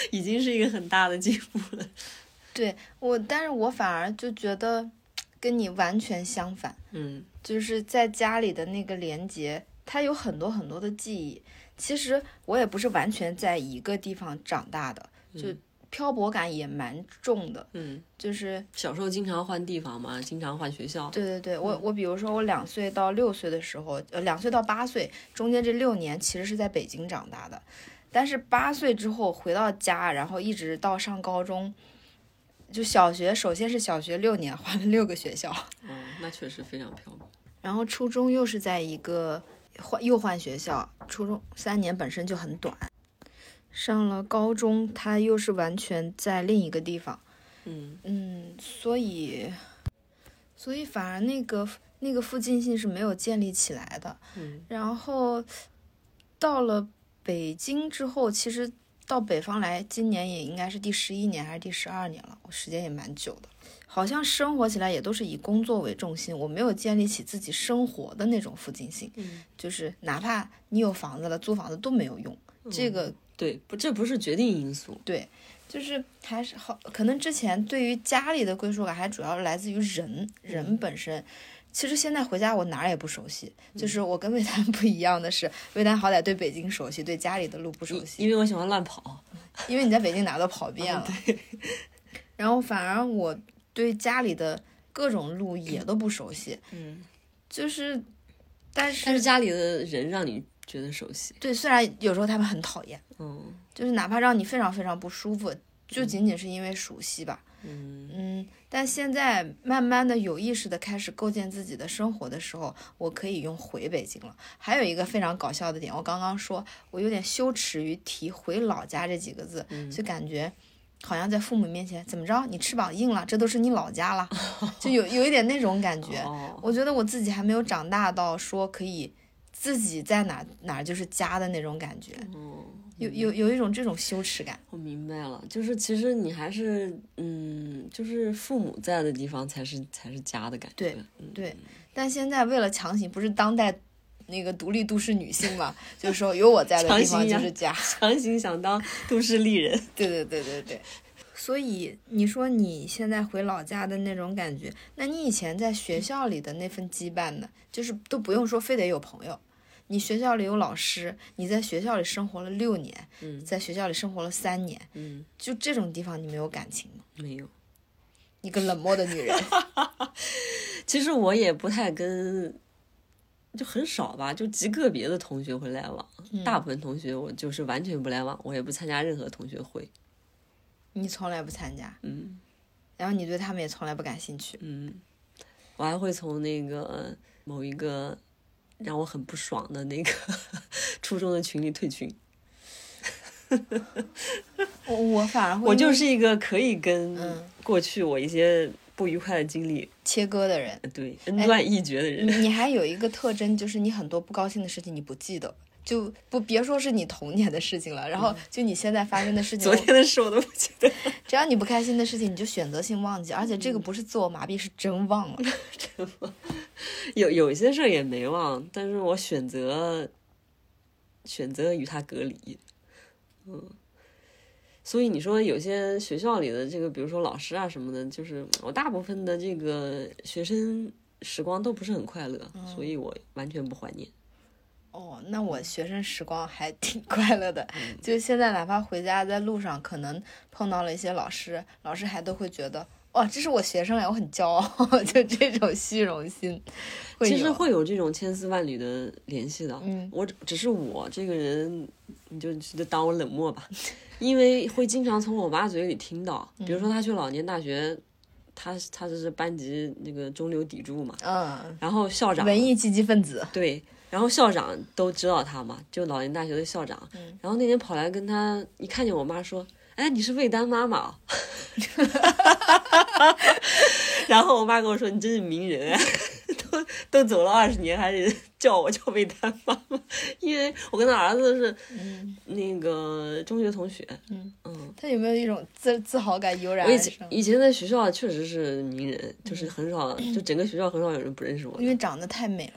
已经是一个很大的进步了。 对我，但是我反而就觉得跟你完全相反。 嗯， 就是在家里的那个连接，它有很多很多的记忆。其实我也不是完全在一个地方长大的，就漂泊感也蛮重的。 嗯， 就是小时候经常换地方嘛，经常换学校。 对对对，我我比如说我两岁到六岁的时候，呃，两岁到八岁中间这六年其实是在北京长大的，但是八岁之后回到家，然后一直到上高中。就小学，首先是小学六年，换了六个学校。 哦，那确实非常漂泊。 然后初中又是在一个换又换学校，初中三年本身就很短。上了高中，他又是完全在另一个地方。 嗯嗯，所以，所以反而那个那个附近性是没有建立起来的。 嗯， 然后到了北京之后，其实。到北方来，今年也应该是第十一年还是第十二年了，我时间也蛮久的。好像生活起来也都是以工作为重心，我没有建立起自己生活的那种附近性。 嗯， 就是哪怕你有房子了，租房子都没有用。 嗯、 这个对，不，这不是决定因素。 对，就是还是好，可能之前对于家里的归属感还主要来自于人，人本身。嗯，其实现在回家我哪儿也不熟悉，就是我跟魏丹不一样的是，魏丹好歹对北京熟悉，对家里的路不熟悉。 因为我喜欢乱跑， 因为你在北京哪都跑遍了。 嗯、对。 然后反而我对家里的各种路也都不熟悉。 嗯， 就是，但是但是家里的人让你觉得熟悉。 对，虽然有时候他们很讨厌， 嗯， 就是哪怕让你非常非常不舒服，就仅仅是因为熟悉吧。 嗯嗯，但现在慢慢的有意识的开始构建自己的生活的时候，我可以用回北京了。还有一个非常搞笑的点，我刚刚说我有点羞耻于提回老家这几个字， 嗯、 就感觉好像在父母面前怎么着，你翅膀硬了，这都是你老家了，就有有一点那种感觉。 哦、 我觉得我自己还没有长大到说可以自己在哪哪就是家的那种感觉。 哦， 有有有一种这种羞耻感。 我明白了，就是其实你还是嗯，就是父母在的地方才是才是家的感觉。 对、 嗯、 对，但现在为了强行，不是当代那个独立都市女性嘛，就是说有我在的地方就是家， 强行想当都市丽人。 对对对对对。所以你说你现在回老家的那种感觉，那你以前在学校里的那份羁绊呢？就是都不用说非得有朋友。你学校里有老师，你在学校里生活了六年， 嗯， 在学校里生活了三年， 嗯， 就这种地方你没有感情吗？ 没有， 一个冷漠的女人。 其实我也不太跟，就很少吧，就极个别的同学会来往， 嗯、 大部分同学我就是完全不来往，我也不参加任何同学会。 你从来不参加， 嗯， 然后你对他们也从来不感兴趣， 嗯，我还会从那个某一个让我很不爽的那个初中的群里退群。 我我反而会， 我就是一个可以跟过去我一些不愉快的经历切割的人， 对，恩断义绝的人。 你还有一个特征，就是你很多不高兴的事情你不记得。就不别说是你童年的事情了，然后就你现在发生的事情， 昨天的事我都不记得。 只要你不开心的事情，你就选择性忘记，而且这个不是自我麻痹，是真忘了。 真忘。有有一些事也没忘，但是我选择选择与它隔离。嗯，所以你说有些学校里的这个，比如说老师啊什么的，就是我大部分的这个学生时光都不是很快乐， 嗯、 所以我完全不怀念。 哦，那我学生时光还挺快乐的，嗯、就现在哪怕回家在路上可能碰到了一些老师，老师还都会觉得哇，这是我学生呀，我很骄傲，就这种虚荣心。 其实会有这种千丝万缕的联系的， 嗯， 我只是我这个人，你就就当我冷漠吧，因为会经常从我妈嘴里听到，比如说她去老年大学，她她这是班级那个中流砥柱嘛， 嗯， 然后校长文艺积极分子， 对。然后校长都知道他嘛，就老年大学的校长。 嗯、 然后那天跑来跟他，一看见我妈说：“哎，你是魏丹妈妈、哦。”然后我妈跟我说：“你真是名人啊，都都走了二十年，还是叫我叫魏丹妈妈。”因为我跟他儿子是那个中学同学。 嗯嗯， 他有没有一种自自豪感油然而生？我以前以前在学校确实是名人，就是很少，嗯、就整个学校很少有人不认识我。 因为长得太美了。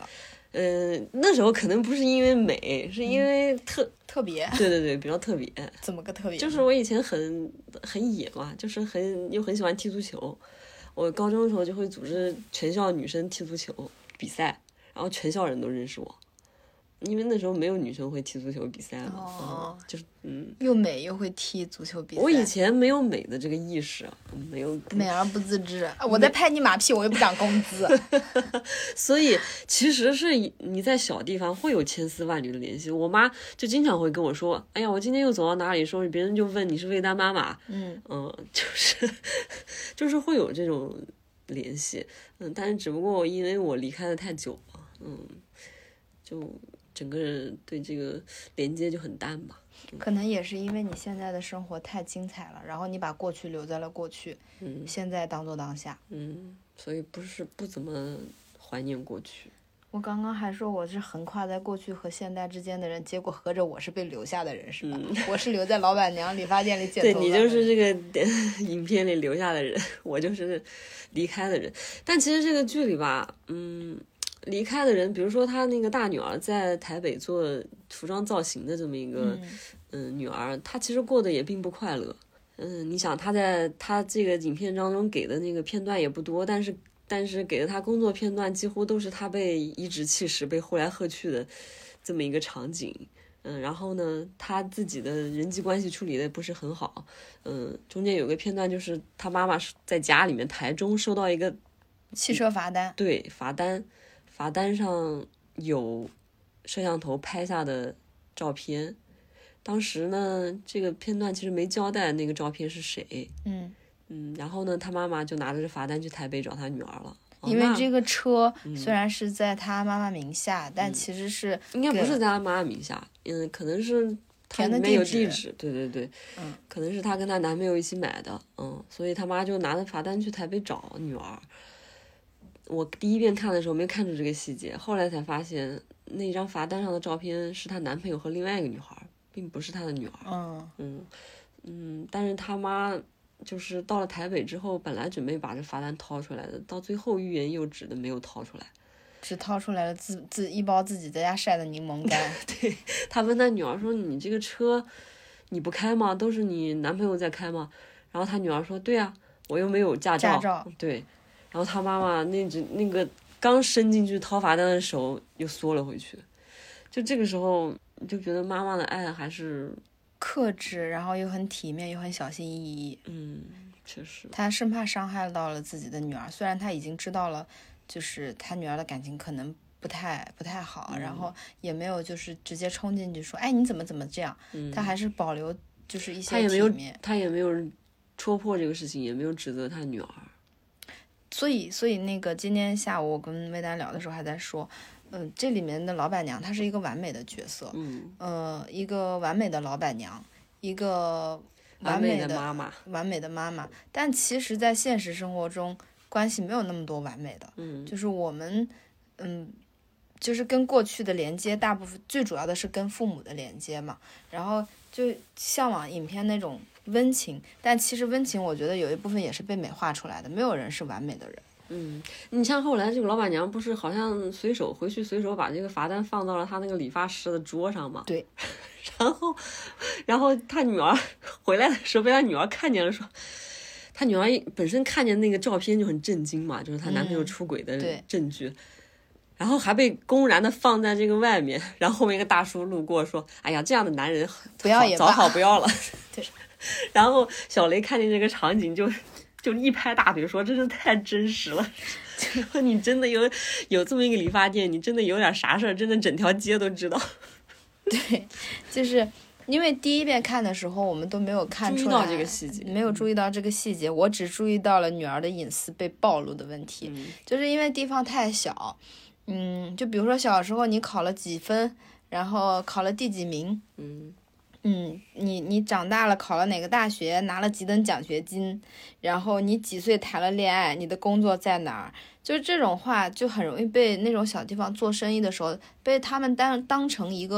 呃，那时候可能不是因为美，是因为特、嗯、 特别， 对对对，比较特别。 怎么个特别？ 就是我以前很很野嘛，就是很又很喜欢踢足球。我高中的时候就会组织全校女生踢足球比赛，然后全校人都认识我。因为那时候没有女生会踢足球比赛嘛，哦、嗯，就是嗯， 又美又会踢足球比赛。 我以前没有美的这个意识，没有美而不自知。我在拍你马屁，我又不涨工资。 所以其实是你在小地方会有千丝万缕的联系。我妈就经常会跟我说：“哎呀，我今天又走到哪里，说别人就问你是魏丹妈妈。”嗯嗯，就是就是会有这种联系。嗯，但是只不过因为我离开的太久了，嗯，就。整个人对这个连接就很淡吧， 可能也是因为你现在的生活太精彩了，然后你把过去留在了过去，嗯，现在当做当下， 嗯，所以不是不怎么怀念过去。 我刚刚还说我是横跨在过去和现在之间的人，结果合着我是被留下的人是吧？嗯、我是留在老板娘理发店里剪头发的人。 对，你就是这个影片里留下的人，我就是离开的人。但其实这个剧里吧，嗯。离开的人，比如说他那个大女儿在台北做服装造型的这么一个嗯、呃、女儿，她其实过得也并不快乐。嗯，你想她在她这个影片当中给的那个片段也不多，但是但是给的她工作片段几乎都是她被颐指气使、被呼来喝去的这么一个场景。嗯，然后呢，她自己的人际关系处理的不是很好。嗯，中间有个片段就是她妈妈在家里面台中收到一个汽车罚单， 对，罚单。罚单上有摄像头拍下的照片，当时呢，这个片段其实没交代那个照片是谁。嗯嗯，然后呢，他妈妈就拿着这罚单去台北找他女儿了。 因为这个车虽然是在他妈妈名下，嗯、但其实是应该不是在他妈妈名下，嗯，可能是他里面有地址，对对对，嗯，可能是他跟他男朋友一起买的，嗯，所以他妈就拿着罚单去台北找女儿。我第一遍看的时候没看出这个细节，后来才发现那张罚单上的照片是她男朋友和另外一个女孩，并不是她的女儿。嗯嗯嗯，但是他妈就是到了台北之后，本来准备把这罚单掏出来的，到最后欲言又止的没有掏出来， 只掏出来了自自一包自己在家晒的柠檬干。 对，他问他女儿说：“你这个车你不开吗？都是你男朋友在开吗？”然后他女儿说：“对啊，我又没有驾照。” 驾照对。然后他妈妈那只那个刚伸进去掏罚单的手又缩了回去，就这个时候你就觉得妈妈的爱还是克制，然后又很体面，又很小心翼翼。 嗯，确实， 他生怕伤害到了自己的女儿，虽然他已经知道了，就是他女儿的感情可能不太不太好，嗯、然后也没有就是直接冲进去说，哎，你怎么怎么这样？嗯、他还是保留就是一些体面， 他也没有他也没有戳破这个事情，也没有指责他女儿。 所以，所以那个今天下午我跟魏丹聊的时候还在说，嗯、呃，这里面的老板娘她是一个完美的角色，嗯，呃，一个完美的老板娘，一个完美的, 完美的妈妈， 完美的妈妈。但其实，在现实生活中，关系没有那么多完美的，嗯，就是我们，嗯，就是跟过去的连接，大部分最主要的是跟父母的连接嘛，然后就向往影片那种温情，但其实温情我觉得有一部分也是被美化出来的，没有人是完美的人。 嗯，你像后来这个老板娘不是好像随手回去随手把这个罚单放到了他那个理发师的桌上嘛？ 对， 然后然后他女儿回来的时候被他女儿看见了，说他女儿本身看见那个照片就很震惊嘛，就是她男朋友出轨的证据。嗯，然后还被公然的放在这个外面，然后后面一个大叔路过说：“哎呀，这样的男人不要也早好不要了。” 对。 然后小雷看见这个场景就就一拍大腿说：“真是太真实了！就说你真的有有这么一个理发店，你真的有点啥事儿，真的整条街都知道。” 对，就是因为第一遍看的时候，我们都没有看出来注意到这个细节， 没有注意到这个细节，我只注意到了女儿的隐私被暴露的问题，嗯、就是因为地方太小。嗯，就比如说小时候你考了几分，然后考了第几名，嗯嗯，你你长大了考了哪个大学，拿了几等奖学金，然后你几岁谈了恋爱，你的工作在哪儿，就是这种话就很容易被那种小地方做生意的时候被他们当当成一个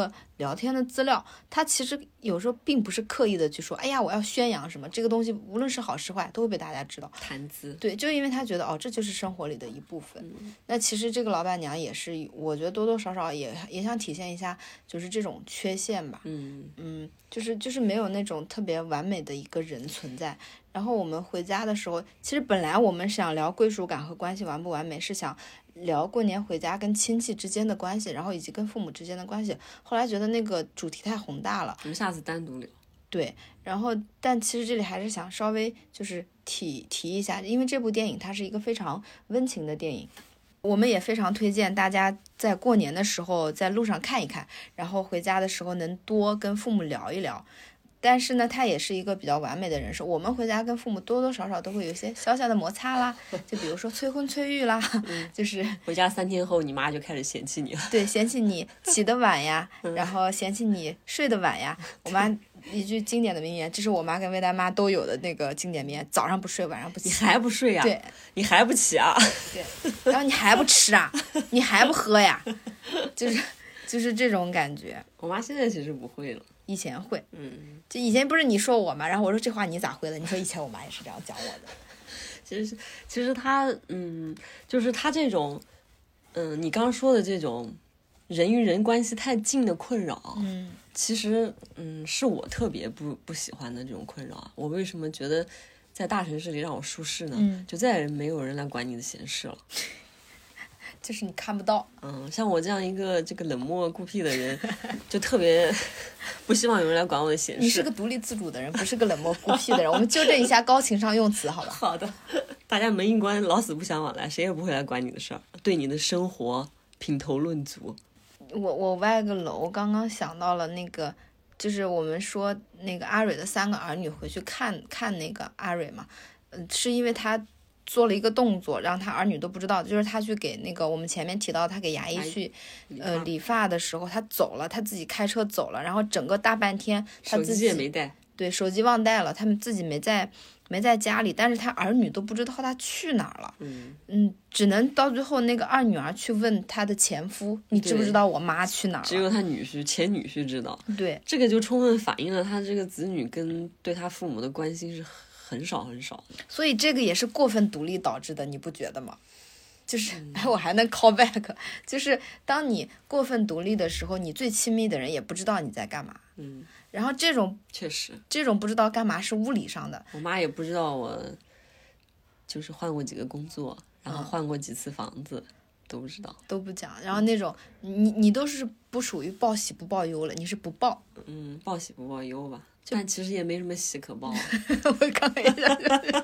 聊天的资料，他其实有时候并不是刻意的去说，哎呀，我要宣扬什么，这个东西无论是好是坏都会被大家知道。 谈资。 对，就因为他觉得哦，这就是生活里的一部分。嗯、那其实这个老板娘也是，我觉得多多少少也也想体现一下，就是这种缺陷吧。 嗯嗯，就是就是没有那种特别完美的一个人存在。然后我们回家的时候，其实本来我们想聊归属感和关系完不完美，是想聊过年回家跟亲戚之间的关系，然后以及跟父母之间的关系。后来觉得那个主题太宏大了， 我们下次单独聊。 对，然后但其实这里还是想稍微就是提提一下，因为这部电影它是一个非常温情的电影，我们也非常推荐大家在过年的时候在路上看一看，然后回家的时候能多跟父母聊一聊。但是呢，他也是一个比较完美的人设。我们回家跟父母多多少少都会有一些小小的摩擦啦，就比如说催婚催育啦，嗯、就是回家三天后，你妈就开始嫌弃你了。 对，嫌弃你起得晚呀，然后嫌弃你睡得晚呀。我妈一句经典的名言，这是我妈跟魏大妈都有的那个经典名言：早上不睡，晚上不起。 你还不睡啊？ 对， 你还不起啊？ 对，然后你还不吃啊？你还不喝呀？就是就是这种感觉。 我妈现在其实不会了。 以前会， 嗯， 就以前不是你说我嘛，然后我说这话你咋会的？你说以前我妈也是这样讲我的。 其实，其实他，嗯，就是他这种，嗯，你刚刚说的这种人与人关系太近的困扰， 嗯， 其实，嗯，是我特别不不喜欢的这种困扰。我为什么觉得在大城市里让我舒适呢？ 嗯， 就再也没有人来管你的闲事了。 就是你看不到， 嗯，像我这样一个这个冷漠孤僻的人，就特别不希望有人来管我的闲事。 你是个独立自主的人，不是个冷漠孤僻的人。我们纠正一下高情商用词，好吧？ 好的，大家门一关，老死不相往来，谁也不会来管你的事儿，对你的生活品头论足。 我我歪个楼，刚刚想到了那个，就是我们说那个阿蕊的三个儿女回去看看那个阿蕊嘛，嗯，是因为他做了一个动作，让他儿女都不知道，就是他去给那个我们前面提到他给牙医去呃理发的时候，他走了，他自己开车走了，然后整个大半天他自己手机也没带， 对，手机忘带了，他们自己没在没在家里，但是他儿女都不知道他去哪儿了， 嗯嗯，只能到最后那个二女儿去问他的前夫，你知不知道我妈去哪儿了？ 只有他女婿前女婿知道。 对， 这个就充分反映了他这个子女跟对他父母的关心是很少很少的， 所以这个也是过分独立导致的，你不觉得吗？就是，哎，我还能 call back， 就是当你过分独立的时候，你最亲密的人也不知道你在干嘛。 嗯， 然后这种确实， 这种不知道干嘛是物理上的。 我妈也不知道我就是换过几个工作，然后换过几次房子，嗯、都不知道， 都不讲。然后那种你你都是不属于报喜不报忧了，你是不报。 嗯，报喜不报忧吧。但其实也没什么喜可报、啊。 我看一下，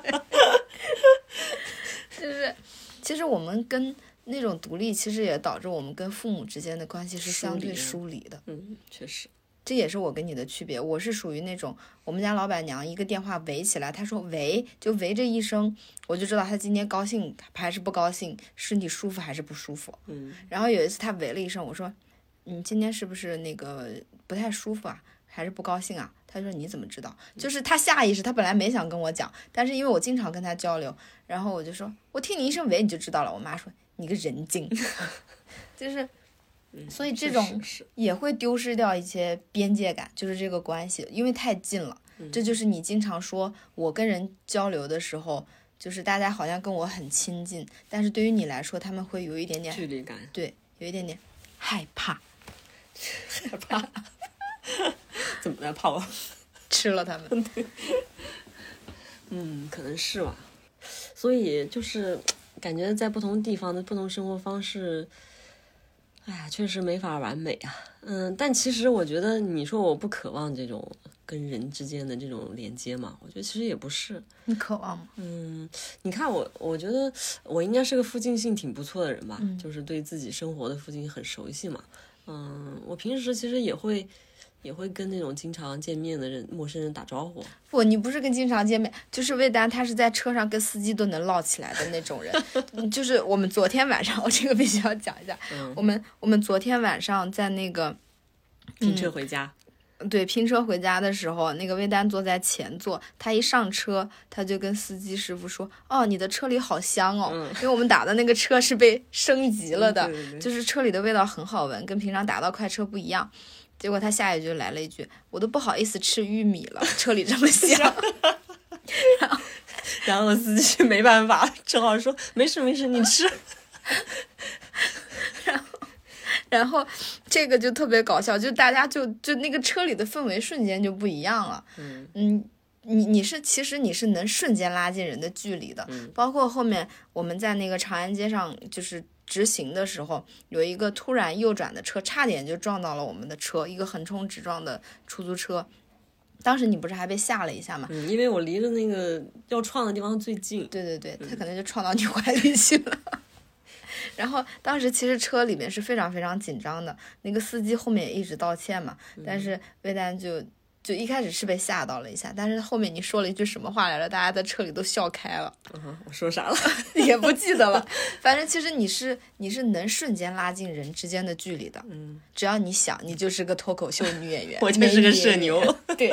就是其实我们跟那种独立，其实也导致我们跟父母之间的关系是相对疏离的。 嗯，确实， 这也是我跟你的区别。我是属于那种我们家老板娘一个电话围起来，她说围就围这一声，我就知道她今天高兴还是不高兴，身体舒服还是不舒服。 嗯， 然后有一次她围了一声，我说你今天是不是那个不太舒服啊？还是不高兴啊？他说你怎么知道？就是他下意识，他本来没想跟我讲，但是因为我经常跟他交流，然后我就说我听你一声喂你就知道了。我妈说你个人精，就是所以这种也会丢失掉一些边界感，就是这个关系因为太近了。这就是你经常说我跟人交流的时候，就是大家好像跟我很亲近，但是对于你来说他们会有一点点距离感， 对，有一点点害怕害怕怎么来怕我吃了他们嗯，可能是吧。所以就是感觉在不同地方的不同生活方式，哎呀，确实没法完美啊。嗯，但其实我觉得你说我不渴望这种跟人之间的这种连接嘛，我觉得其实也不是。 你渴望吗？ 嗯，你看我，我觉得我应该是个附近性挺不错的人吧， 嗯、 就是对自己生活的附近很熟悉嘛。嗯，我平时其实也会。也会跟那种经常见面的人、陌生人打招呼。 不，你不是跟经常见面，就是魏丹，他是在车上跟司机都能唠起来的那种人。就是我们昨天晚上，我这个必须要讲一下。嗯、我们我们昨天晚上在那个拼车回家、 嗯，对，拼车回家的时候，那个魏丹坐在前座，他一上车，他就跟司机师傅说：“哦，你的车里好香哦， 嗯、 因为我们打的那个车是被升级了的， 嗯、对对对就是车里的味道很好闻，跟平常打到快车不一样。” 结果他下一句来了一句，我都不好意思吃玉米了，车里这么香。然后然后司机没办法，只好说没事没事，你吃。 然后然后这个就特别搞笑，就大家就就那个车里的氛围瞬间就不一样了。 嗯嗯，你你是其实你是能瞬间拉近人的距离的。 嗯包括后面我们在那个长安街上就是直行的时候，有一个突然右转的车，差点就撞到了我们的车，一个横冲直撞的出租车。当时你不是还被吓了一下吗？ 嗯，因为我离着那个要撞的地方最近。 对对对，他可能就撞到你怀里去了。然后当时其实车里面是非常非常紧张的，那个司机后面也一直道歉嘛，但是魏丹就就一开始是被吓到了一下，但是后面你说了一句什么话来着，大家在车里都笑开了。 嗯，我说啥了？ 也不记得了。反正其实你是你是能瞬间拉近人之间的距离的。 嗯， 只要你想，你就是个脱口秀女演员， 我就是个社牛。 对，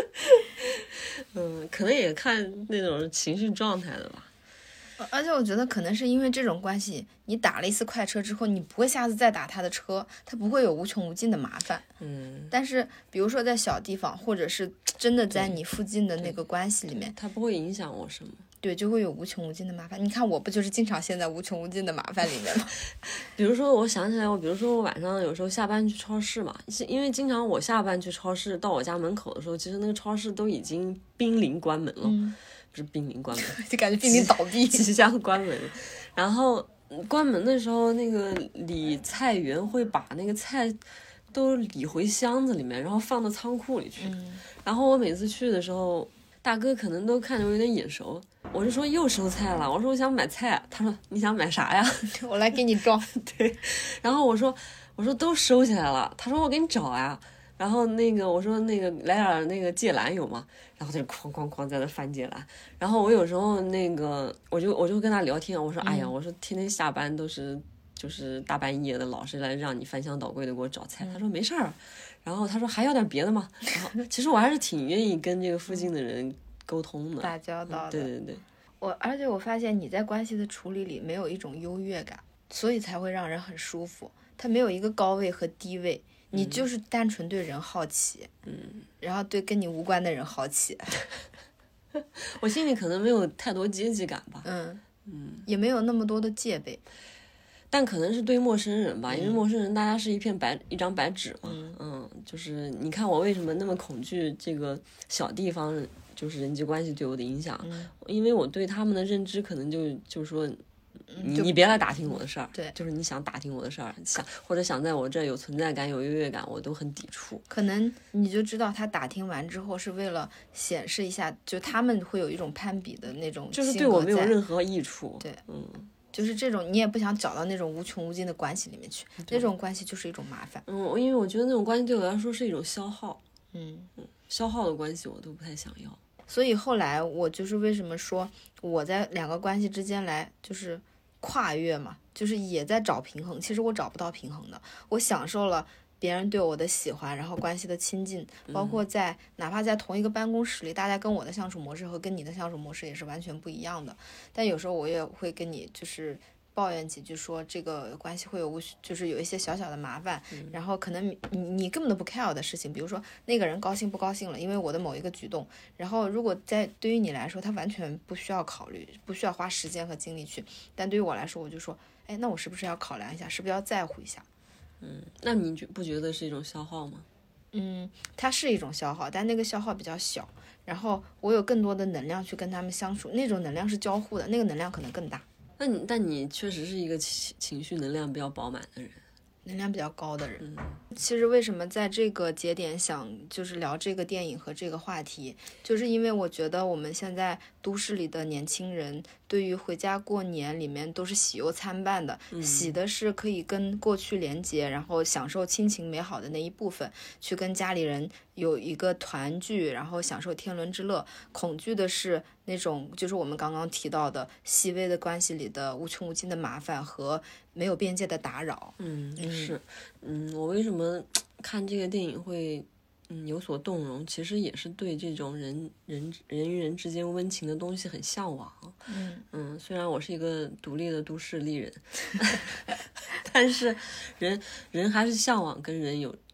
嗯，可能也看那种情绪状态的吧。 而且我觉得可能是因为这种关系，你打了一次快车之后，你不会下次再打他的车，他不会有无穷无尽的麻烦。 嗯， 但是比如说在小地方，或者是真的在你附近的那个关系里面， 他不会影响我什么。 对，就会有无穷无尽的麻烦。你看我不就是经常陷在无穷无尽的麻烦里面吗？ 比如说我想起来，我比如说我晚上有时候下班去超市嘛，因为经常我下班去超市，到我家门口的时候，其实那个超市都已经濒临关门了。 嗯， 不是濒临关门， 就感觉濒临倒闭， 即将关门。然后关门的时候，那个理菜员会把那个菜都理回箱子里面，然后放到仓库里去。 嗯， 然后我每次去的时候，大哥可能都看着我有点眼熟，我就说又收菜了，我说我想买菜，他说你想买啥呀？ 我来给你装。 对，然后我说我说都收起来了，他说我给你找呀。然后那个我说那个来点那个芥兰有吗？然后他就哐哐哐在那翻芥兰。然后我有时候那个我就我就跟他聊天，我说、嗯、哎呀，我说天天下班都是就是大半夜的，老是来让你翻箱倒柜的给我找菜。嗯、他说没事儿。然后他说还要点别的吗？然后其实我还是挺愿意跟这个附近的人沟通的， 打交道的。 嗯、对对对。 我而且我发现你在关系的处理里没有一种优越感，所以才会让人很舒服。它没有一个高位和低位。你就是单纯对人好奇， 嗯， 然后对跟你无关的人好奇。 我心里可能没有太多阶级感吧， 嗯嗯， 也没有那么多的戒备， 但可能是对陌生人吧， 嗯、 因为陌生人大家是一片白一张白纸嘛， 嗯, 嗯，就是你看我为什么那么恐惧这个小地方，就是人际关系对我的影响， 嗯、 因为我对他们的认知可能就就是说。你你别来打听我的事儿， 对， 就是你想打听我的事儿，想或者想在我这儿有存在感、有优越感，我都很抵触。 可能你就知道他打听完之后是为了显示一下，就他们会有一种攀比的那种， 就是对我没有任何益处。 对， 嗯， 就是这种你也不想找到那种无穷无尽的关系里面去，那种关系就是一种麻烦。 嗯，因为我觉得那种关系对我来说是一种消耗。 嗯嗯，消耗的关系我都不太想要。 所以后来我就是为什么说我在两个关系之间来就是跨越嘛，就是也在找平衡。其实我找不到平衡的，我享受了别人对我的喜欢，然后关系的亲近，包括在、嗯、哪怕在同一个办公室里，大家跟我的相处模式和跟你的相处模式也是完全不一样的。但有时候我也会跟你就是抱怨几句，说这个关系会有就是有一些小小的麻烦、嗯、然后可能你你根本都不 care 的事情，比如说那个人高兴不高兴了因为我的某一个举动，然后如果在对于你来说他完全不需要考虑，不需要花时间和精力去，但对于我来说我就说，哎，那我是不是要考量一下，是不是要在乎一下？ 嗯，那你不觉得是一种消耗吗？ 嗯，它是一种消耗，但那个消耗比较小，然后我有更多的能量去跟他们相处，那种能量是交互的，那个能量可能更大。 那你但你确实是一个情情绪能量比较饱满的人， 能量比较高的人、 嗯、 其实为什么在这个节点想就是聊这个电影和这个话题，就是因为我觉得我们现在都市里的年轻人对于回家过年里面都是喜忧参半的、嗯、喜的是可以跟过去连接，然后享受亲情美好的那一部分，去跟家里人有一个团聚，然后享受天伦之乐。恐惧的是那种就是我们刚刚提到的细微的关系里的无穷无尽的麻烦和没有边界的打扰。 嗯，是，嗯，我为什么看这个电影会嗯有所动容，其实也是对这种人人人与人之间温情的东西很向往。 嗯嗯，虽然我是一个独立的都市丽人，但是人人还是向往跟人有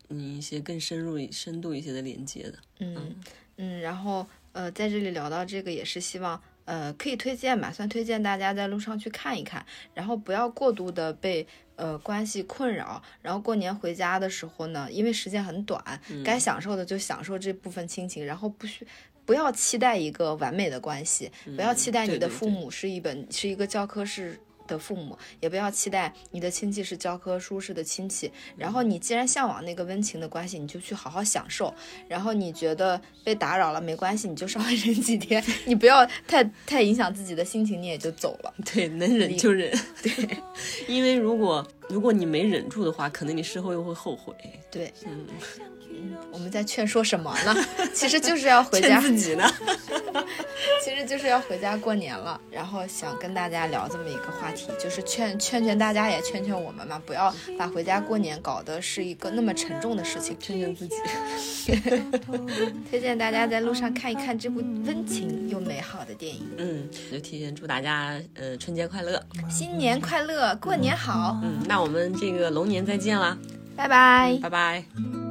你一些更深入深度一些的连接的。 嗯嗯，然后呃在这里聊到这个也是希望呃可以推荐吧，算推荐大家在路上去看一看，然后不要过度的被呃关系困扰，然后过年回家的时候呢，因为时间很短， 嗯、 该享受的就享受这部分亲情，然后不需不要期待一个完美的关系， 嗯、 不要期待你的对对对父母是一本是一个教科式的父母，也不要期待你的亲戚是教科书式的亲戚。然后你既然向往那个温情的关系，你就去好好享受。然后你觉得被打扰了没关系，你就稍微忍几天，你不要太太影响自己的心情，你也就走了。 对，能忍就忍。 对， 因为如果如果你没忍住的话，可能你事后又会后悔。 对， 嗯， 我们在劝说什么呢？其实就是要回家劝自己呢。 其实就是要回家过年了，然后想跟大家聊这么一个话题，就是劝劝劝大家，也劝劝我们嘛，不要把回家过年搞得是一个那么沉重的事情， 劝劝自己。 推荐大家在路上看一看这部温情又美好的电影。 嗯，就提前祝大家呃春节快乐， 新年快乐，过年好。 嗯，那我们这个龙年再见啦， 拜拜， 拜拜。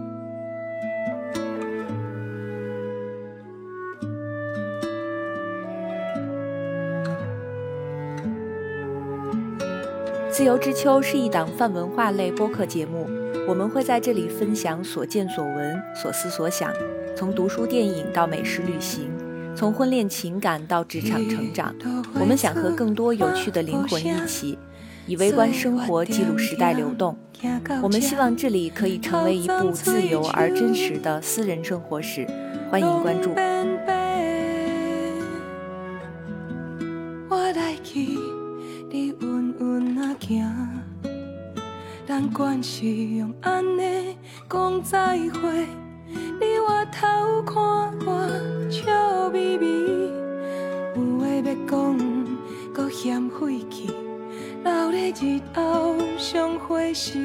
自由之秋是一档泛文化类播客节目，我们会在这里分享所见所闻、所思所想，从读书电影到美食旅行，从婚恋情感到职场成长，我们想和更多有趣的灵魂一起，以微观生活记录时代流动。我们希望这里可以成为一部自由而真实的私人生活史，欢迎关注。 你稳稳啊行，咱惯是用安尼讲再会。你回头看我笑眯眯，有话要讲，搁嫌费气，留咧日后相会时。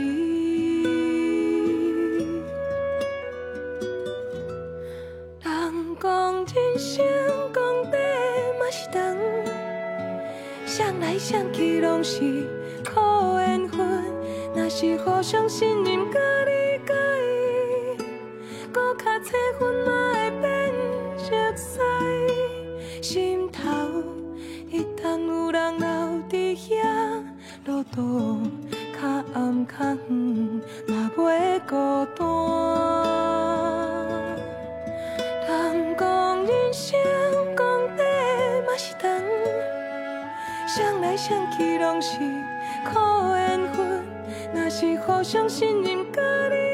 人讲人生讲短嘛是长。想来想去拢是苦缘分，若是互相信任甲理解，搁较切分嘛会变熟悉。心头一旦有人留伫遐，路途较暗较远，嘛袂孤单。人讲人生讲短嘛是长。想来想去拢是苦缘分，若是互相信任甲你。